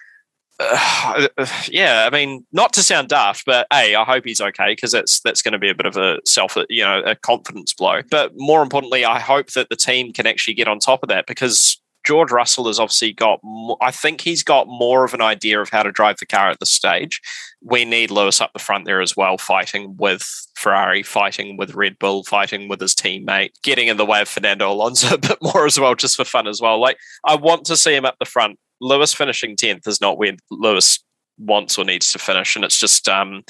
I mean, not to sound daft, but I hope he's okay, because that's going to be a bit of a a confidence blow. But more importantly, I hope that the team can actually get on top of that, because George Russell has obviously I think he's got more of an idea of how to drive the car at this stage. We need Lewis up the front there as well, fighting with Ferrari, fighting with Red Bull, fighting with his teammate, getting in the way of Fernando Alonso a bit more as well, just for fun as well. Like, I want to see him up the front. Lewis finishing 10th is not where Lewis wants or needs to finish. And it's just,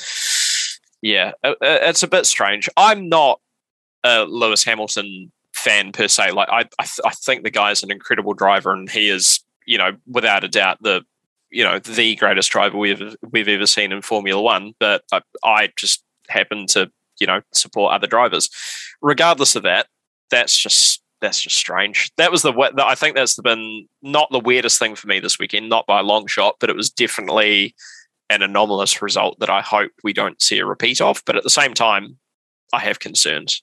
it's a bit strange. I'm not a Lewis Hamilton fan per se. Like, I think the guy's an incredible driver, and he is, without a doubt, the greatest driver we've ever seen in Formula One. But I just happen to, support other drivers. Regardless of that, that's just strange. That was I think that's been not the weirdest thing for me this weekend, not by a long shot, but it was definitely an anomalous result that I hope we don't see a repeat of. But at the same time, I have concerns.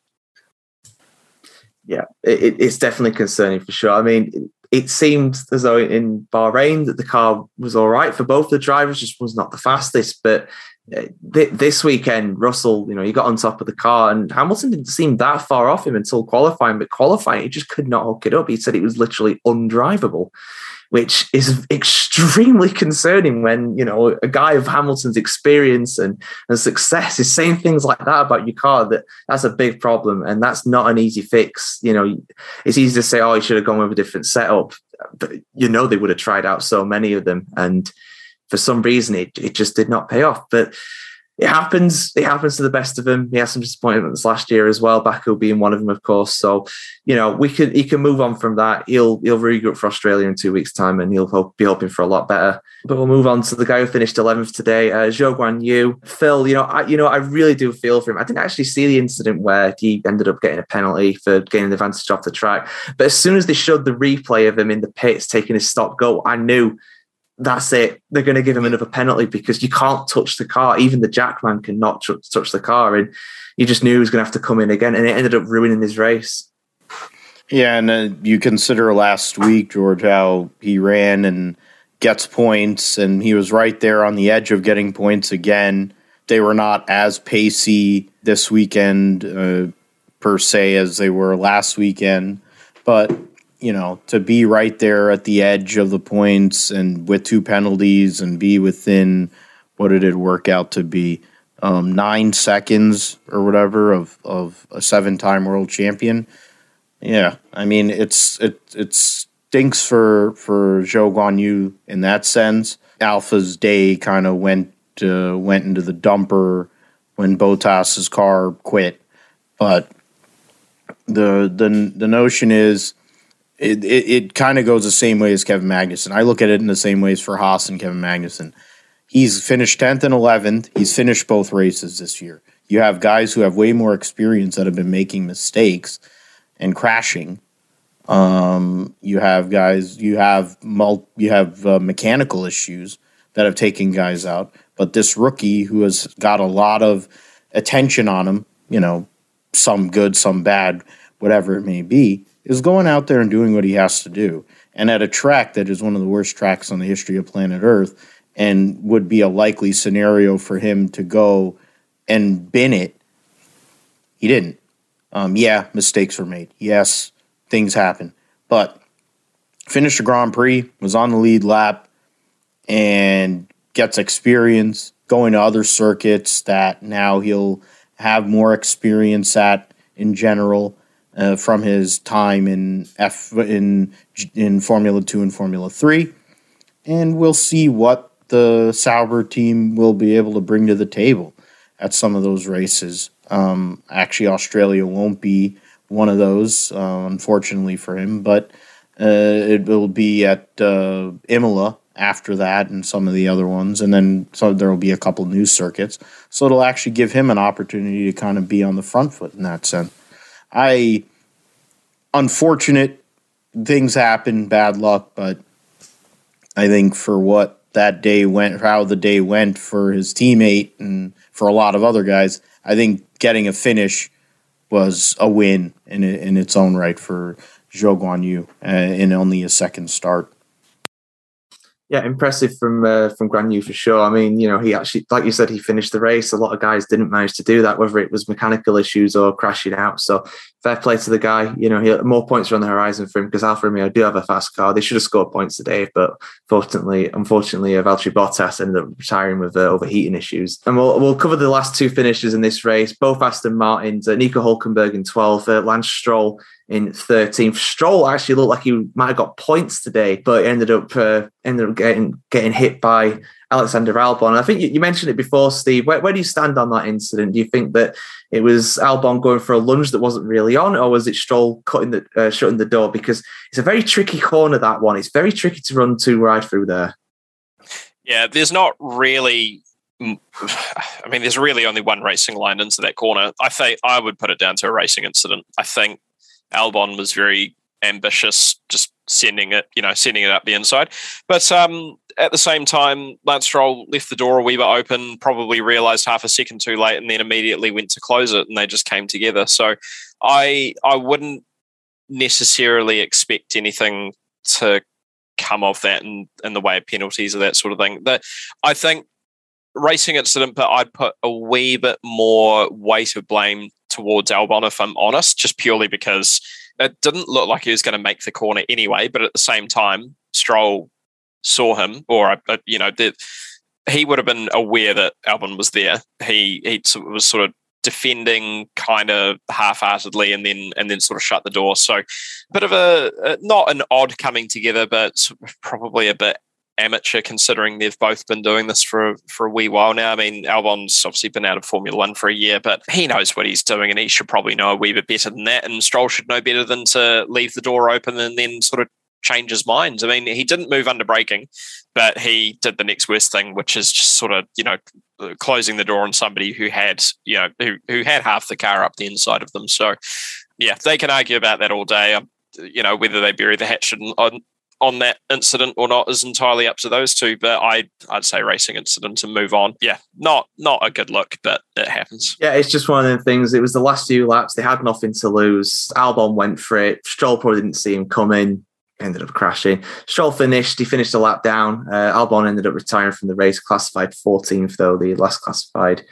Yeah, it's definitely concerning for sure. I mean, it seemed as though in Bahrain that the car was all right for both the drivers, just was not the fastest. But this weekend, Russell, he got on top of the car, and Hamilton didn't seem that far off him until qualifying. But qualifying, he just could not hook it up. He said it was literally undrivable, which is extremely concerning when, a guy of Hamilton's experience and success is saying things like that about your car. That's a big problem, and that's not an easy fix. It's easy to say, oh, you should have gone with a different setup, but they would have tried out so many of them, and for some reason it just did not pay off. But it happens to the best of them. He had some disappointments last year as well, Baku being one of them, of course. So, he can move on from that. He'll regroup for Australia in 2 weeks' time, and he'll be hoping for a lot better. But we'll move on to the guy who finished 11th today, Zhou Guanyu. Phil, I really do feel for him. I didn't actually see the incident where he ended up getting a penalty for gaining the advantage off the track. But as soon as they showed the replay of him in the pits taking his stop go, I knew that's it. They're going to give him another penalty, because you can't touch the car. Even the jackman cannot touch the car. And you just knew he was going to have to come in again. And it ended up ruining his race. Yeah, and you consider last week, George, how he ran and gets points, and he was right there on the edge of getting points again. They were not as pacey this weekend, per se, as they were last weekend. But to be right there at the edge of the points and with 2 penalties and be within, what did it work out to be, 9 seconds or whatever of a 7-time world champion. Yeah, I mean, it stinks for Zhou Guanyu in that sense. Alpha's day kind of went into the dumper when Bottas's car quit. But the notion is, It kind of goes the same way as Kevin Magnussen. I look at it in the same ways for Haas and Kevin Magnussen. He's finished 10th and 11th. He's finished both races this year. You have guys who have way more experience that have been making mistakes and crashing. You have guys, you have mechanical issues that have taken guys out. But this rookie who has got a lot of attention on him, some good, some bad, whatever it may be, is going out there and doing what he has to do. And at a track that is one of the worst tracks on the history of planet Earth, and would be a likely scenario for him to go and bin it, he didn't. Mistakes were made. Yes, things happen. But finished the Grand Prix, was on the lead lap, and gets experience going to other circuits that now he'll have more experience at in general. From his time in Formula 2 and Formula 3, and we'll see what the Sauber team will be able to bring to the table at some of those races. Actually, Australia won't be one of those, unfortunately for him, but it will be at Imola after that and some of the other ones, and then there will be a couple new circuits. So it'll actually give him an opportunity to kind of be on the front foot in that sense. Unfortunate things happen, bad luck, but I think for what that day went, how the day went for his teammate and for a lot of other guys, I think getting a finish was a win in its own right for Zhou Guanyu in only his second start. Yeah, impressive from Guan Yu for sure. I mean, he actually, like you said, he finished the race. A lot of guys didn't manage to do that, whether it was mechanical issues or crashing out. So fair play to the guy. More points are on the horizon for him because Alfa Romeo do have a fast car. They should have scored points today, but unfortunately, Valtteri Bottas ended up retiring with overheating issues. And we'll cover the last two finishes in this race. Both Aston Martins, Nico Hülkenberg in 12th, Lance Stroll in 13th. Stroll actually looked like he might have got points today, but ended up getting hit by Alexander Albon. I think you mentioned it before, Steve. Where do you stand on that incident? Do you think that it was Albon going for a lunge that wasn't really on, or was it Stroll shutting the door? Because it's a very tricky corner, that one. It's very tricky to run too wide through there. Yeah, there's not really... there's really only one racing line into that corner. I think I would put it down to a racing incident. I think Albon was very ambitious, just sending it up the inside. But at the same time, Lance Stroll left the door a wee bit open, probably realised half a second too late, and then immediately went to close it, and they just came together. So I wouldn't necessarily expect anything to come of that in the way of penalties or that sort of thing. I think racing incident, but I'd put a wee bit more weight of blame towards Albon, if I'm honest, just purely because it didn't look like he was going to make the corner anyway. But at the same time, Stroll saw him, or he would have been aware that Albon was there. He was sort of defending kind of half-heartedly, and then sort of shut the door. So, a bit of a not an odd coming together, but probably a bit amateur, considering they've both been doing this for a wee while now. I mean, Albon's obviously been out of Formula One for a year, but he knows what he's doing, and he should probably know a wee bit better than that. And Stroll should know better than to leave the door open and then sort of change his mind. I mean, he didn't move under braking, but he did the next worst thing, which is just sort of, closing the door on somebody who had, who had half the car up the inside of them. So, yeah, they can argue about that all day. Whether they bury the hatchet on that incident or not is entirely up to those two, but I'd say racing incident and move on. Yeah, not a good look, but it happens. Yeah, it's just one of the things. It was the last few laps. They had nothing to lose. Albon went for it. Stroll probably didn't see him coming. Ended up crashing. Stroll finished. He finished a lap down. Albon ended up retiring from the race, classified 14th, though, the last classified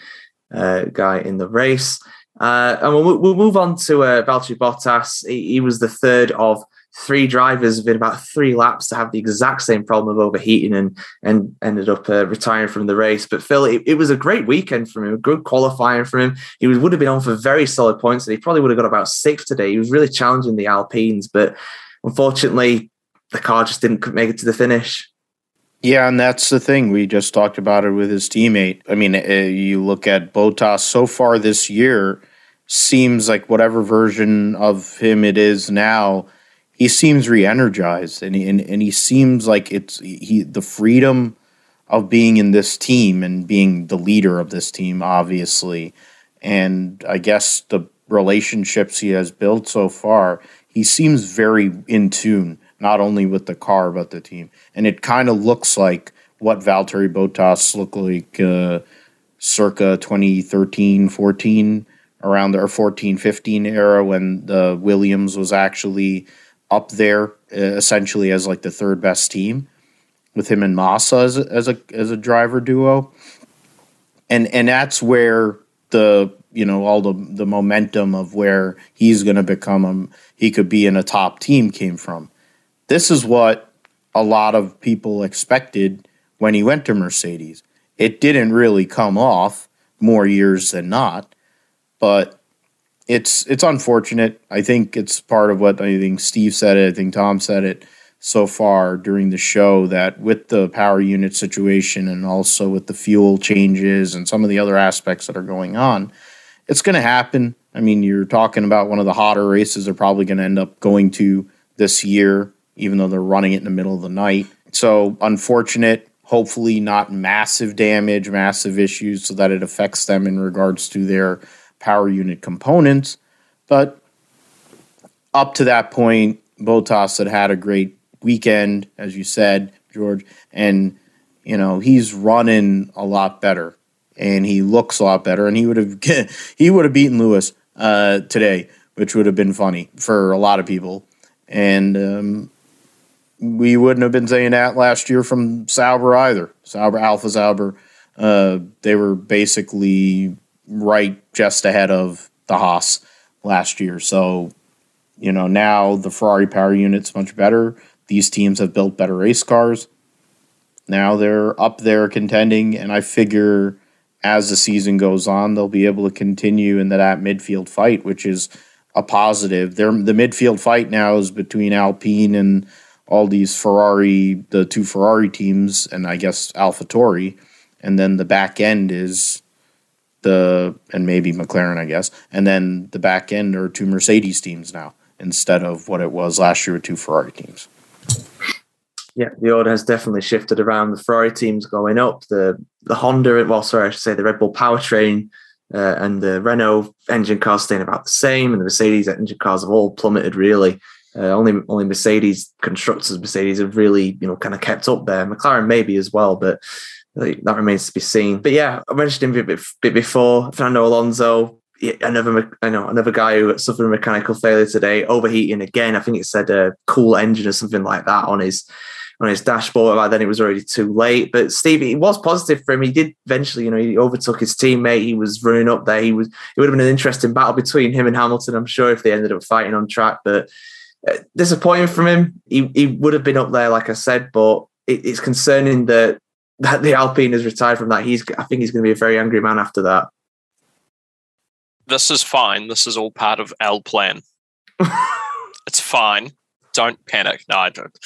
guy in the race. And we'll move on to Valtteri Bottas. He was the third of three drivers within about 3 laps to have the exact same problem of overheating and ended up retiring from the race. But Phil, it was a great weekend for him, a good qualifying for him. He would have been on for very solid points, and he probably would have got about 6th today. He was really challenging the Alpines, but unfortunately, the car just didn't make it to the finish. Yeah, and that's the thing. We just talked about it with his teammate. I mean, you look at Bottas so far this year, seems like whatever version of him it is now, he seems re-energized, and he seems like the freedom of being in this team and being the leader of this team, obviously, and I guess the relationships he has built so far, he seems very in tune, not only with the car but the team, and it kind of looks like what Valtteri Bottas looked like circa 2013, 14, around the 14, 15 era when the Williams was actually up there essentially as like the third best team with him and Massa as a driver duo. And that's where the, all the momentum of where he's going to become, he could be in a top team came from. This is what a lot of people expected when he went to Mercedes. It didn't really come off more years than not, but it's unfortunate. I think it's part of what I think Steve said it. I think Tom said it. so far during the show that with the power unit situation and also with the fuel changes and some of the other aspects that are going on, it's going to happen. I mean, you're talking about one of the hotter races they're probably going to end up going to this year, even though they're running it in the middle of the night. So unfortunate, hopefully not massive damage, massive issues so that it affects them in regards to their power unit components. But up to that point, Bottas had a great weekend, as you said, George, and he's running a lot better and he looks a lot better, and he would have beaten Lewis today, which would have been funny for a lot of people. And we wouldn't have been saying that last year from Sauber either. Alpha Sauber, they were basically right just ahead of the Haas last year. So, now the Ferrari power unit's much better. These teams have built better race cars. Now they're up there contending, and I figure as the season goes on, they'll be able to continue into that midfield fight, which is a positive. The midfield fight now is between Alpine and all these the two Ferrari teams, and I guess AlphaTauri, and then the back end is and maybe McLaren, I guess, and then the back end are two Mercedes teams now instead of what it was last year with two Ferrari teams. Yeah, the order has definitely shifted around. The Ferrari teams going up, the Honda, the Red Bull powertrain and the Renault engine cars staying about the same, and the Mercedes engine cars have all plummeted, really. Only Mercedes constructors, Mercedes have really, kind of kept up there. McLaren maybe as well, but that remains to be seen. But yeah, I mentioned him a bit before. Fernando Alonso, another guy who suffered a mechanical failure today, overheating again. I think it said a cool engine or something like that on his dashboard. By then it was already too late. But Steve, it was positive for him. He did eventually, he overtook his teammate. He was running up there. It would have been an interesting battle between him and Hamilton, I'm sure, if they ended up fighting on track. But disappointing from him. He would have been up there, like I said, but it's concerning that the Alpine has retired from that. I think he's going to be a very angry man after that. This is fine. This is all part of L plan. It's fine. Don't panic. No, I don't.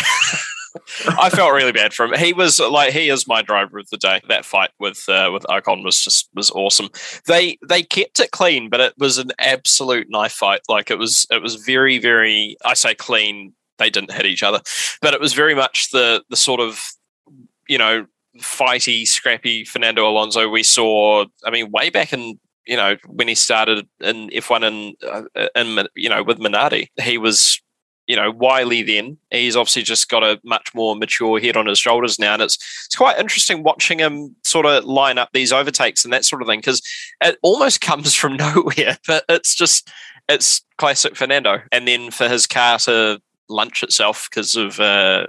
I felt really bad for him. He is my driver of the day. That fight with Ocon was awesome. They kept it clean, but it was an absolute knife fight. Like it was very, very, I say clean, they didn't hit each other, but it was very much the sort of, fighty, scrappy Fernando Alonso we saw, way back in, when he started in F1 and with Minardi. He was, wily then. He's obviously just got a much more mature head on his shoulders now, and it's quite interesting watching him sort of line up these overtakes and that sort of thing, because it almost comes from nowhere, but it's classic Fernando. And then for his car to lunch itself because of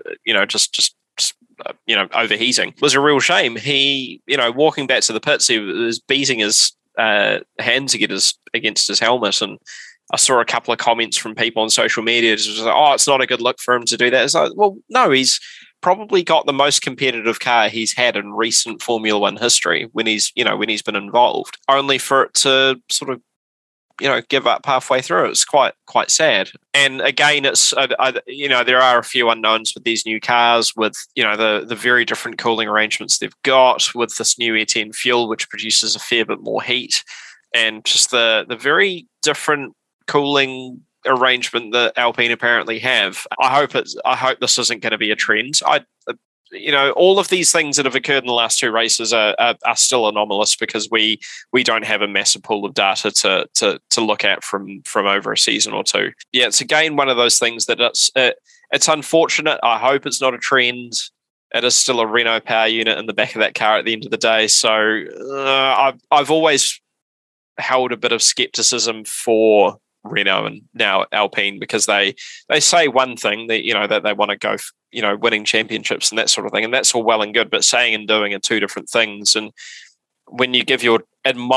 overheating was a real shame. He, walking back to the pits, he was beating his hands against his helmet, and I saw a couple of comments from people on social media just like, oh, it's not a good look for him to do that. It's like, well, no, he's probably got the most competitive car he's had in recent Formula One history when he's been involved, only for it to sort of, give up halfway through. It's quite sad. And again, it's, there are a few unknowns with these new cars, with, the very different cooling arrangements they've got with this new E10 fuel, which produces a fair bit more heat, and just the very different cooling arrangement that Alpine apparently have. I hope this isn't going to be a trend. All of these things that have occurred in the last two races are still anomalous because we don't have a massive pool of data to look at from over a season or two. Yeah, it's again one of those things that it's unfortunate. I hope it's not a trend. It is still a Renault power unit in the back of that car at the end of the day. So I've always held a bit of skepticism for Renault and now Alpine, because they say one thing that they want to go winning championships and that sort of thing, and that's all well and good, but saying and doing are two different things. And when you give your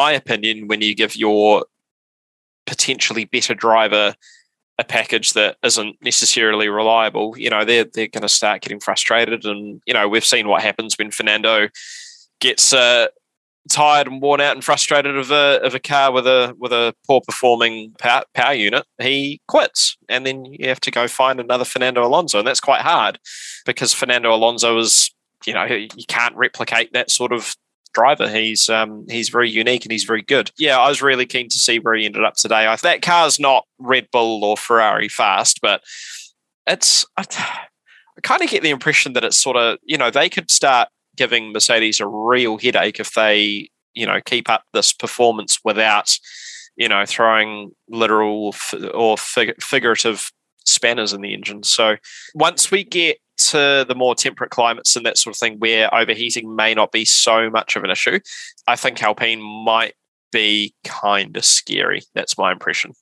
potentially better driver a package that isn't necessarily reliable, they're going to start getting frustrated. And we've seen what happens when Fernando gets tired and worn out and frustrated of a car with a poor performing power unit, he quits, and then you have to go find another Fernando Alonso, and that's quite hard because Fernando Alonso is, you can't replicate that sort of driver. He's very unique and he's very good. Yeah, I was really keen to see where he ended up today. That car's not Red Bull or Ferrari fast, but I kind of get the impression that it's sort of, they could start giving Mercedes a real headache if they, keep up this performance without, throwing literal or figurative spanners in the engine. So once we get to the more temperate climates and that sort of thing where overheating may not be so much of an issue, I think Alpine might be kind of scary. That's my impression.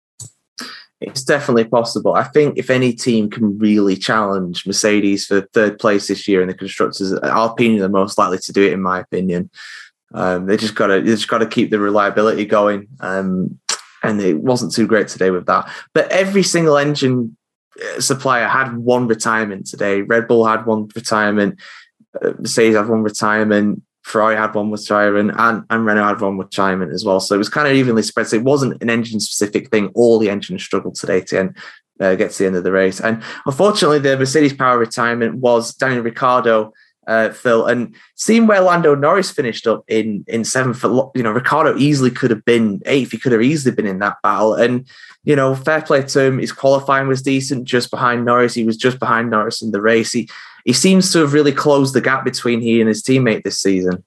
It's definitely possible. I think if any team can really challenge Mercedes for third place this year in the constructors, Alpine are the most likely to do it, in my opinion. They just got to keep the reliability going, and it wasn't too great today with that. But every single engine supplier had one retirement today. Red Bull had one retirement, Mercedes had one retirement, Ferrari had one retirement, and Renault had one retirement as well. So it was kind of evenly spread. So it wasn't an engine-specific thing. All the engines struggled today to get to the end of the race. And unfortunately, the Mercedes power retirement was Daniel Ricciardo, Phil, and seeing where Lando Norris finished up in seventh. Ricciardo easily could have been eighth. He could have easily been in that battle. And fair play to him. His qualifying was decent, just behind Norris. He was just behind Norris in the race. He seems to have really closed the gap between he and his teammate this season,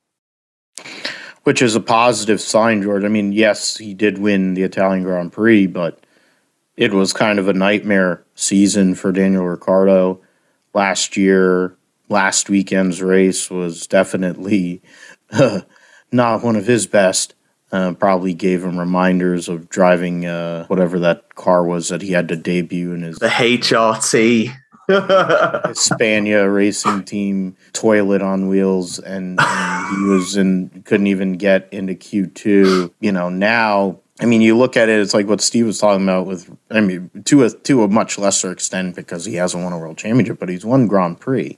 which is a positive sign, George. I mean, yes, he did win the Italian Grand Prix, but it was kind of a nightmare season for Daniel Ricciardo last year. Last weekend's race was definitely not one of his best. Probably gave him reminders of driving whatever that car was that he had to debut in the HRT. Hispania racing team toilet on wheels, and he couldn't even get into Q2. Now, I mean, you look at it, it's like what Steve was talking about to a much lesser extent because he hasn't won a world championship, but he's won Grand Prix.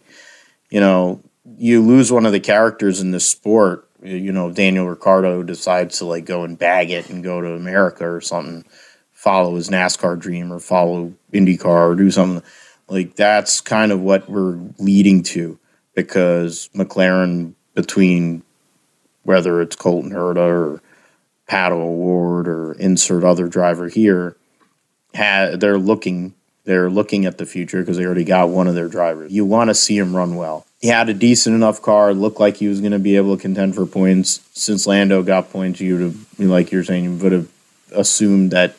You lose one of the characters in this sport. Daniel Ricciardo decides to go and bag it and go to America or something, follow his NASCAR dream or follow IndyCar or do something. That's kind of what we're leading to, because McLaren, between whether it's Colton Herta or Pato O'Ward or insert other driver here, they're looking at the future because they already got one of their drivers. You want to see him run well. He had a decent enough car, looked like he was going to be able to contend for points. Since Lando got points, you would have, like you're saying, you would have assumed that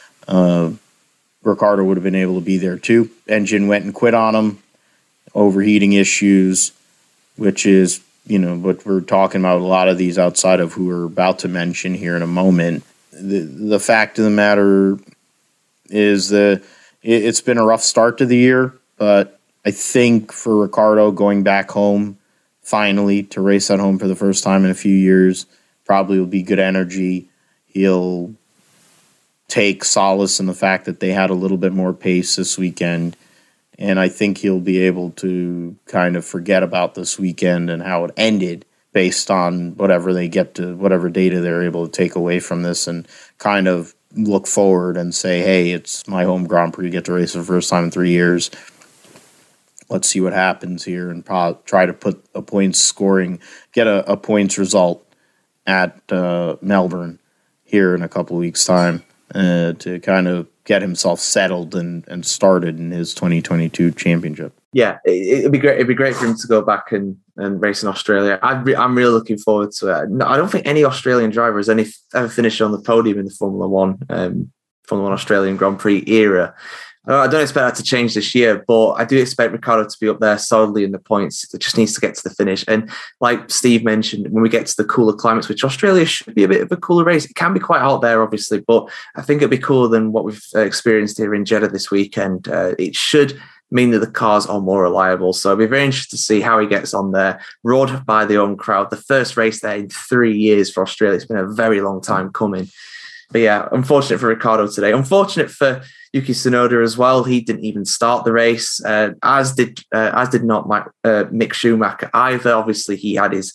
Ricciardo would have been able to be there too. Engine went and quit on him, overheating issues, which is, what we're talking about, a lot of these outside of who we're about to mention here in a moment. The fact of the matter is that it's been a rough start to the year, but I think for Ricciardo going back home, finally, to race at home for the first time in a few years, probably will be good energy. He'll take solace in the fact that they had a little bit more pace this weekend, and I think he'll be able to kind of forget about this weekend and how it ended based on whatever data they're able to take away from this, and kind of look forward and say, hey, it's my home Grand Prix, get to race for the first time in 3 years. Let's see what happens here and try to put a points scoring, get a points result at Melbourne here in a couple of weeks' time to kind of get himself settled and started in his 2022 championship. Yeah, it'd be great. It'd be great for him to go back and race in Australia. I'm really looking forward to it. No, I don't think any Australian driver has ever finished on the podium in the Formula One Australian Grand Prix era. I don't expect that to change this year, but I do expect Ricciardo to be up there solidly in the points. It just needs to get to the finish. And like Steve mentioned, when we get to the cooler climates, which Australia should be a bit of a cooler race. It can be quite hot there, obviously, but I think it'd be cooler than what we've experienced here in Jeddah this weekend. It should mean that the cars are more reliable. So it'll be very interesting to see how he gets on there. Roared by the home crowd. The first race there in 3 years for Australia. It's been a very long time coming. But yeah, unfortunate for Ricciardo today. Unfortunate for Yuki Tsunoda as well. He didn't even start the race, as did not Mick Schumacher either. Obviously, he had his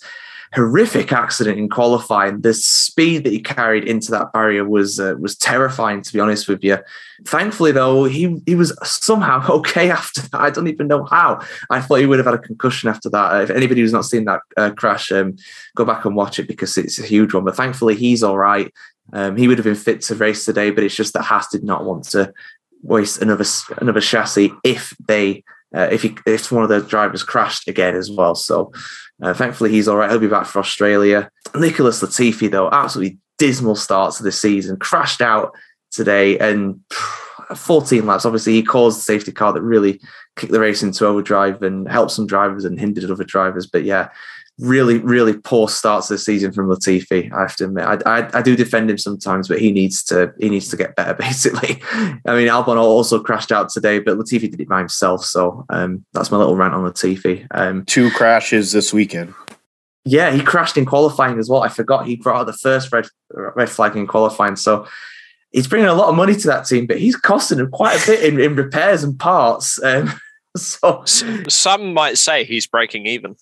horrific accident in qualifying. The speed that he carried into that barrier was terrifying, to be honest with you. Thankfully, though, he was somehow okay after that. I don't even know how. I thought he would have had a concussion after that. If anybody who's not seen that crash, go back and watch it because it's a huge one. But thankfully, he's all right. He would have been fit to race today, but it's just that Haas did not want to waste another chassis if one of the drivers crashed again as well. So thankfully he's all right. He'll be back for Australia. Nicholas Latifi, though, absolutely dismal start to the season, crashed out today and 14 laps. Obviously, he caused the safety car that really kicked the race into overdrive and helped some drivers and hindered other drivers. But yeah, really, really poor start to the season from Latifi. I have to admit, I do defend him sometimes, but he needs to get better. Basically, I mean, Albon also crashed out today, but Latifi did it by himself. So that's my little rant on Latifi. 2 crashes this weekend. Yeah, he crashed in qualifying as well. I forgot he brought out the first red flag in qualifying. So he's bringing a lot of money to that team, but he's costing them quite a bit in repairs and parts. So some might say he's breaking even.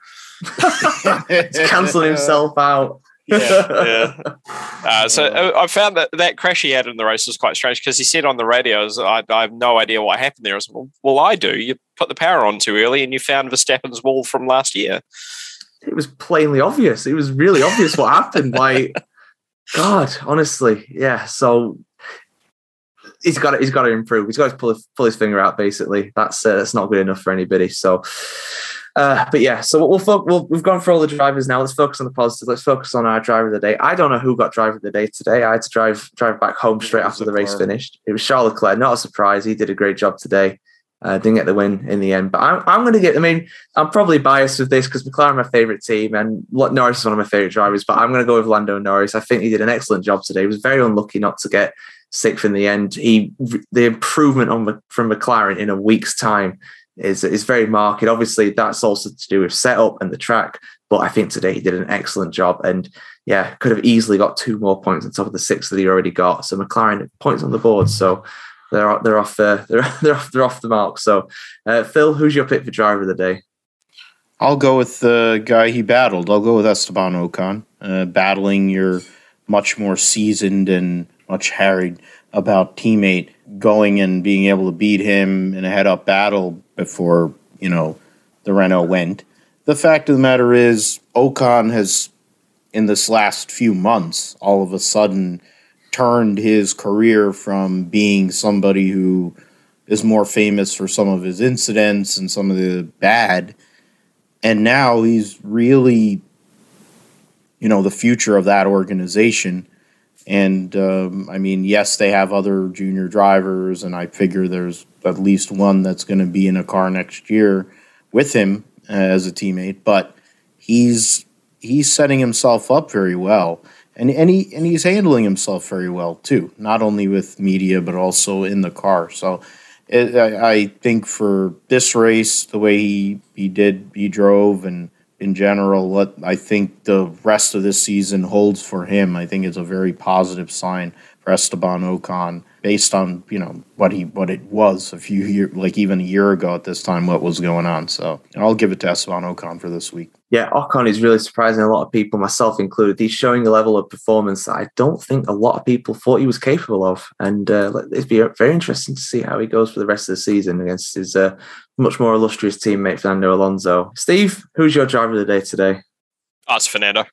He's cancelling himself out. Yeah. So I found that crash he had in the race was quite strange because he said on the radio, I have no idea what happened there. I was like, well, I do. You put the power on too early and you found Verstappen's wall from last year. It was plainly obvious. It was really obvious what happened. Like, God, honestly, yeah. So he's got to improve. He's got to pull his finger out. Basically, that's not good enough for anybody. So. But yeah, so we've gone for all the drivers now. Let's focus on the positives. Let's focus on our driver of the day. I don't know who got driver of the day today. I had to drive back home straight after the race finished. It was Charles Leclerc. Not a surprise. He did a great job today. Didn't get the win in the end, but I'm going to get. I mean, I'm probably biased with this because McLaren are my favorite team and Norris is one of my favorite drivers. But I'm going to go with Lando Norris. I think he did an excellent job today. He was very unlucky not to get 6th in the end. The improvement from McLaren in a week's time is very marked. Obviously, that's also to do with setup and the track. But I think today he did an excellent job, and yeah, could have easily got 2 more points on top of the 6 that he already got. So McLaren points on the board. So they're off the mark. So Phil, who's your pick for driver of the day? I'll go with the guy he battled. I'll go with Esteban Ocon, battling your much more seasoned and much harried about teammate, going and being able to beat him in a head-up battle before, the Renault went. The fact of the matter is, Ocon has, in this last few months, all of a sudden turned his career from being somebody who is more famous for some of his incidents and some of the bad, and now he's really, the future of that organization. And, yes, they have other junior drivers, and I figure there's at least one that's going to be in a car next year with him as a teammate. But he's setting himself up very well, and he's handling himself very well, too, not only with media but also in the car. So I think for this race, the way he drove, and in general, what I think the rest of this season holds for him, I think is a very positive sign for Esteban Ocon, based on what it was a few years, like even a year ago at this time, what was going on. So I'll give it to Esteban Ocon for this week. Yeah, Ocon is really surprising a lot of people, myself included. He's showing a level of performance that I don't think a lot of people thought he was capable of, and it'd be very interesting to see how he goes for the rest of the season against his much more illustrious teammate Fernando Alonso. Steve, who's your driver of the day today? It's Fernando.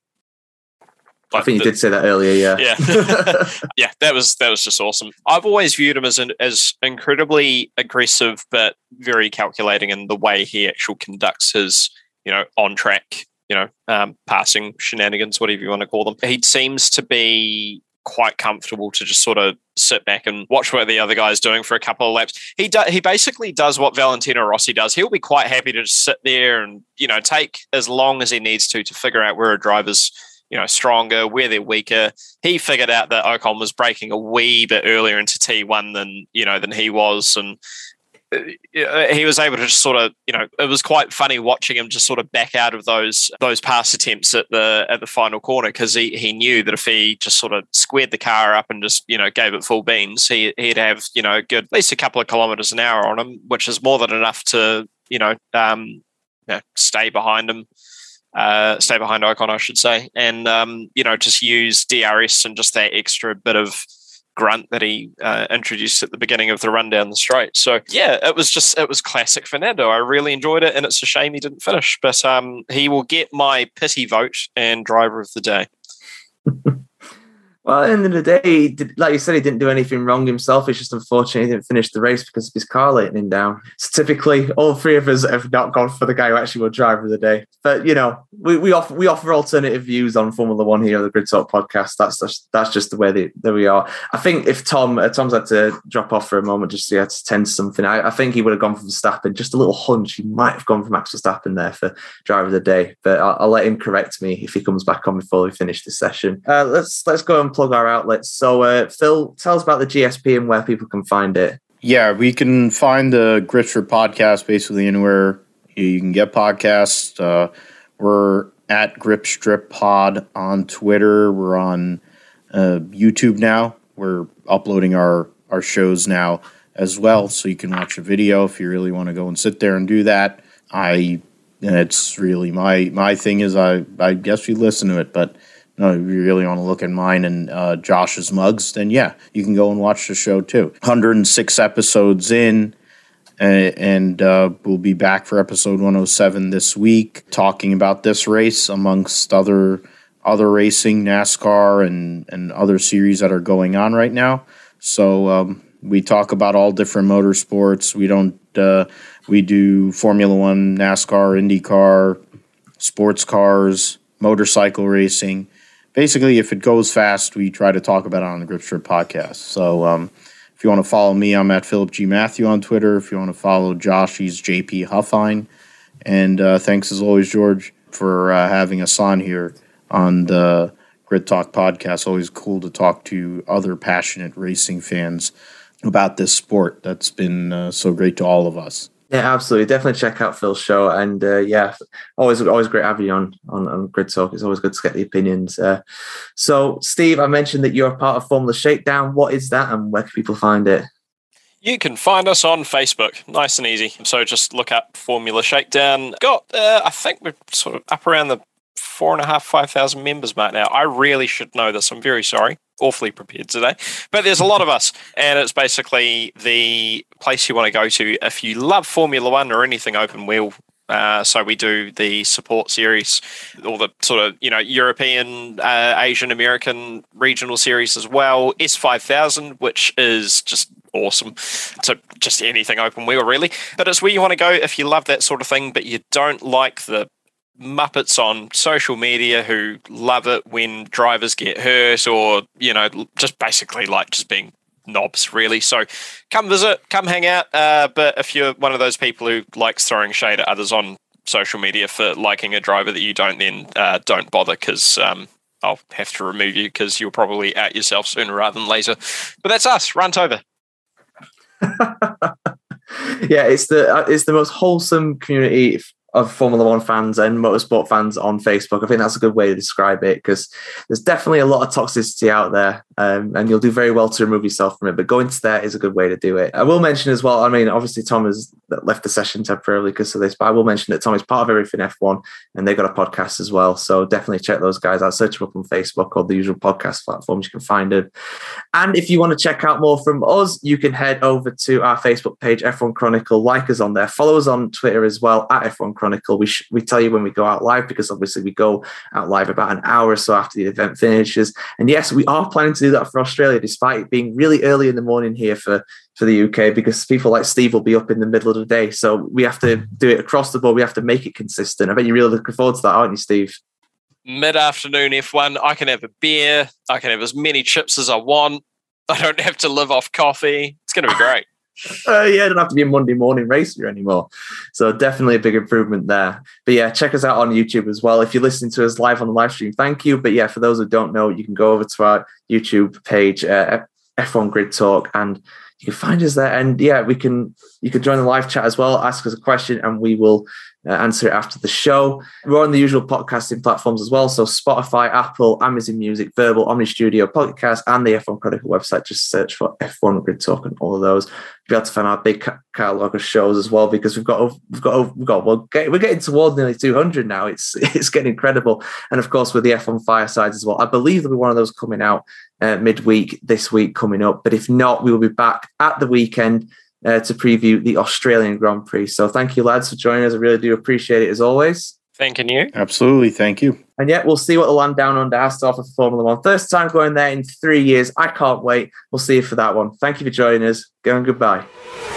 I think you did say that earlier, yeah. Yeah. Yeah, that was just awesome. I've always viewed him as incredibly aggressive, but very calculating in the way he actually conducts his, on track, passing shenanigans, whatever you want to call them. He seems to be quite comfortable to just sort of sit back and watch what the other guy's doing for a couple of laps. He basically does what Valentino Rossi does. He'll be quite happy to just sit there and, take as long as he needs to figure out where a driver's stronger, where they're weaker. He figured out that Ocon was braking a wee bit earlier into T1 than he was, and he was able to just sort of, it was quite funny watching him just sort of back out of those pass attempts at the final corner, because he knew that if he just sort of squared the car up and just gave it full beans, he'd have good at least a couple of kilometers an hour on him, which is more than enough to stay behind him stay behind Ocon, I should say, and just use DRS and just that extra bit of grunt that he introduced at the beginning of the run down the straight. So yeah, it was classic Fernando. I really enjoyed it, and it's a shame he didn't finish, but he will get my pity vote and driver of the day. Well, at the end of the day, like you said, he didn't do anything wrong himself. It's just unfortunate he didn't finish the race because of his car letting him down. So typically, all three of us have not gone for the guy who actually will driver of the day. But, we offer alternative views on Formula One here on the Grid Talk podcast. That's just the way that we are. I think if Tom's had to drop off for a moment just so he had to tend to something, I think he would have gone for Verstappen. Just a little hunch, he might have gone for Max Verstappen there for driver of the day. But I'll let him correct me if he comes back on before we finish this session. Let's go and plug our outlets. So, Phil, tell us about the GSP and where people can find it. Yeah, we can find the Gritstrip podcast basically anywhere you can get podcasts. We're at Gripstrip Pod on Twitter. We're on YouTube now. We're uploading our shows now as well, so you can watch a video if you really want to go and sit there and do that. It's really my thing is I guess you listen to it, but no, if you really want to look at mine and Josh's mugs, then yeah, you can go and watch the show too. 106 episodes in, and we'll be back for episode 107 this week, talking about this race amongst other racing, NASCAR, and other series that are going on right now. So we talk about all different motorsports. We do Formula One, NASCAR, IndyCar, sports cars, motorcycle racing. Basically, if it goes fast, we try to talk about it on the Gripstrip podcast. So if you want to follow me, I'm at Philip G. Matthew on Twitter. If you want to follow Josh, he's JP Huffine. And thanks as always, George, for having us on here on the Grid Talk podcast. Always cool to talk to other passionate racing fans about this sport that's been so great to all of us. Yeah, absolutely. Definitely check out Phil's show. And always great having you on Grid Talk. It's always good to get the opinions. So, Steve, I mentioned that you're a part of Formula Shakedown. What is that and where can people find it? You can find us on Facebook. Nice and easy. So just look up Formula Shakedown. I think we're sort of up around the 4,500-5,000 members mark now. I really should know this. I'm very sorry. Awfully prepared today. But there's a lot of us, and it's basically the place you want to go to if you love Formula One or anything open wheel. So we do the support series, all the sort of, European, Asian, American regional series as well. S5000, which is just awesome. So just anything open wheel, really. But it's where you want to go if you love that sort of thing, but you don't like the Muppets on social media who love it when drivers get hurt or, just basically like just being knobs, really. So come visit, come hang out. But if you're one of those people who likes throwing shade at others on social media for liking a driver that you don't, then don't bother, because I'll have to remove you because you'll probably out yourself sooner rather than later. But that's us. Runt over. Yeah, it's the most wholesome community of Formula One fans and motorsport fans on Facebook. I think that's a good way to describe it, because there's definitely a lot of toxicity out there, and you'll do very well to remove yourself from it. But going to there is a good way to do it. I will mention as well, obviously Tom has left the session temporarily because of this, but I will mention that Tom is part of Everything F1, and they've got a podcast as well. So definitely check those guys out. Search them up on Facebook or the usual podcast platforms you can find it. And if you want to check out more from us, you can head over to our Facebook page, F1 Chronicle. Like us on there. Follow us on Twitter as well, at F1 Chronicle. We tell you when we go out live, because obviously we go out live about an hour or so after the event finishes. And yes, we are planning to do that for Australia, despite it being really early in the morning here for the UK, because people like Steve will be up in the middle of the day. So we have to do it across the board. We have to make it consistent. I bet you're really looking forward to that, aren't you, Steve? Mid-afternoon F1, I can have a beer. I can have as many chips as I want. I don't have to live off coffee. It's going to be great. I don't have to be a Monday morning racer anymore. So definitely a big improvement there. But yeah, check us out on YouTube as well. If you're listening to us live on the live stream, thank you. But yeah, for those who don't know, you can go over to our YouTube page, F1 Grid Talk, and you can find us there. And yeah, you can join the live chat as well, ask us a question, and we will answer it after the show. We're on the usual podcasting platforms as well. So Spotify, Apple, Amazon Music, Verbal, Omni Studio, Podcast, and the F1 Chronicle website. Just search for F1 Grid Talk and all of those. You'll be able to find our big catalogue of shows as well, because we're getting towards nearly 200 now. It's getting incredible. And of course, with the F1 Firesides as well. I believe there'll be one of those coming out midweek this week coming up. But if not, we will be back at the weekend to preview the Australian Grand Prix. So thank you, lads, for joining us. I really do appreciate it as always. Thanking you. Absolutely. Thank you. And yet we'll see what the land down under has to offer for Formula One. First time going there in 3 years. I can't wait. We'll see you for that one. Thank you for joining us. Go and goodbye.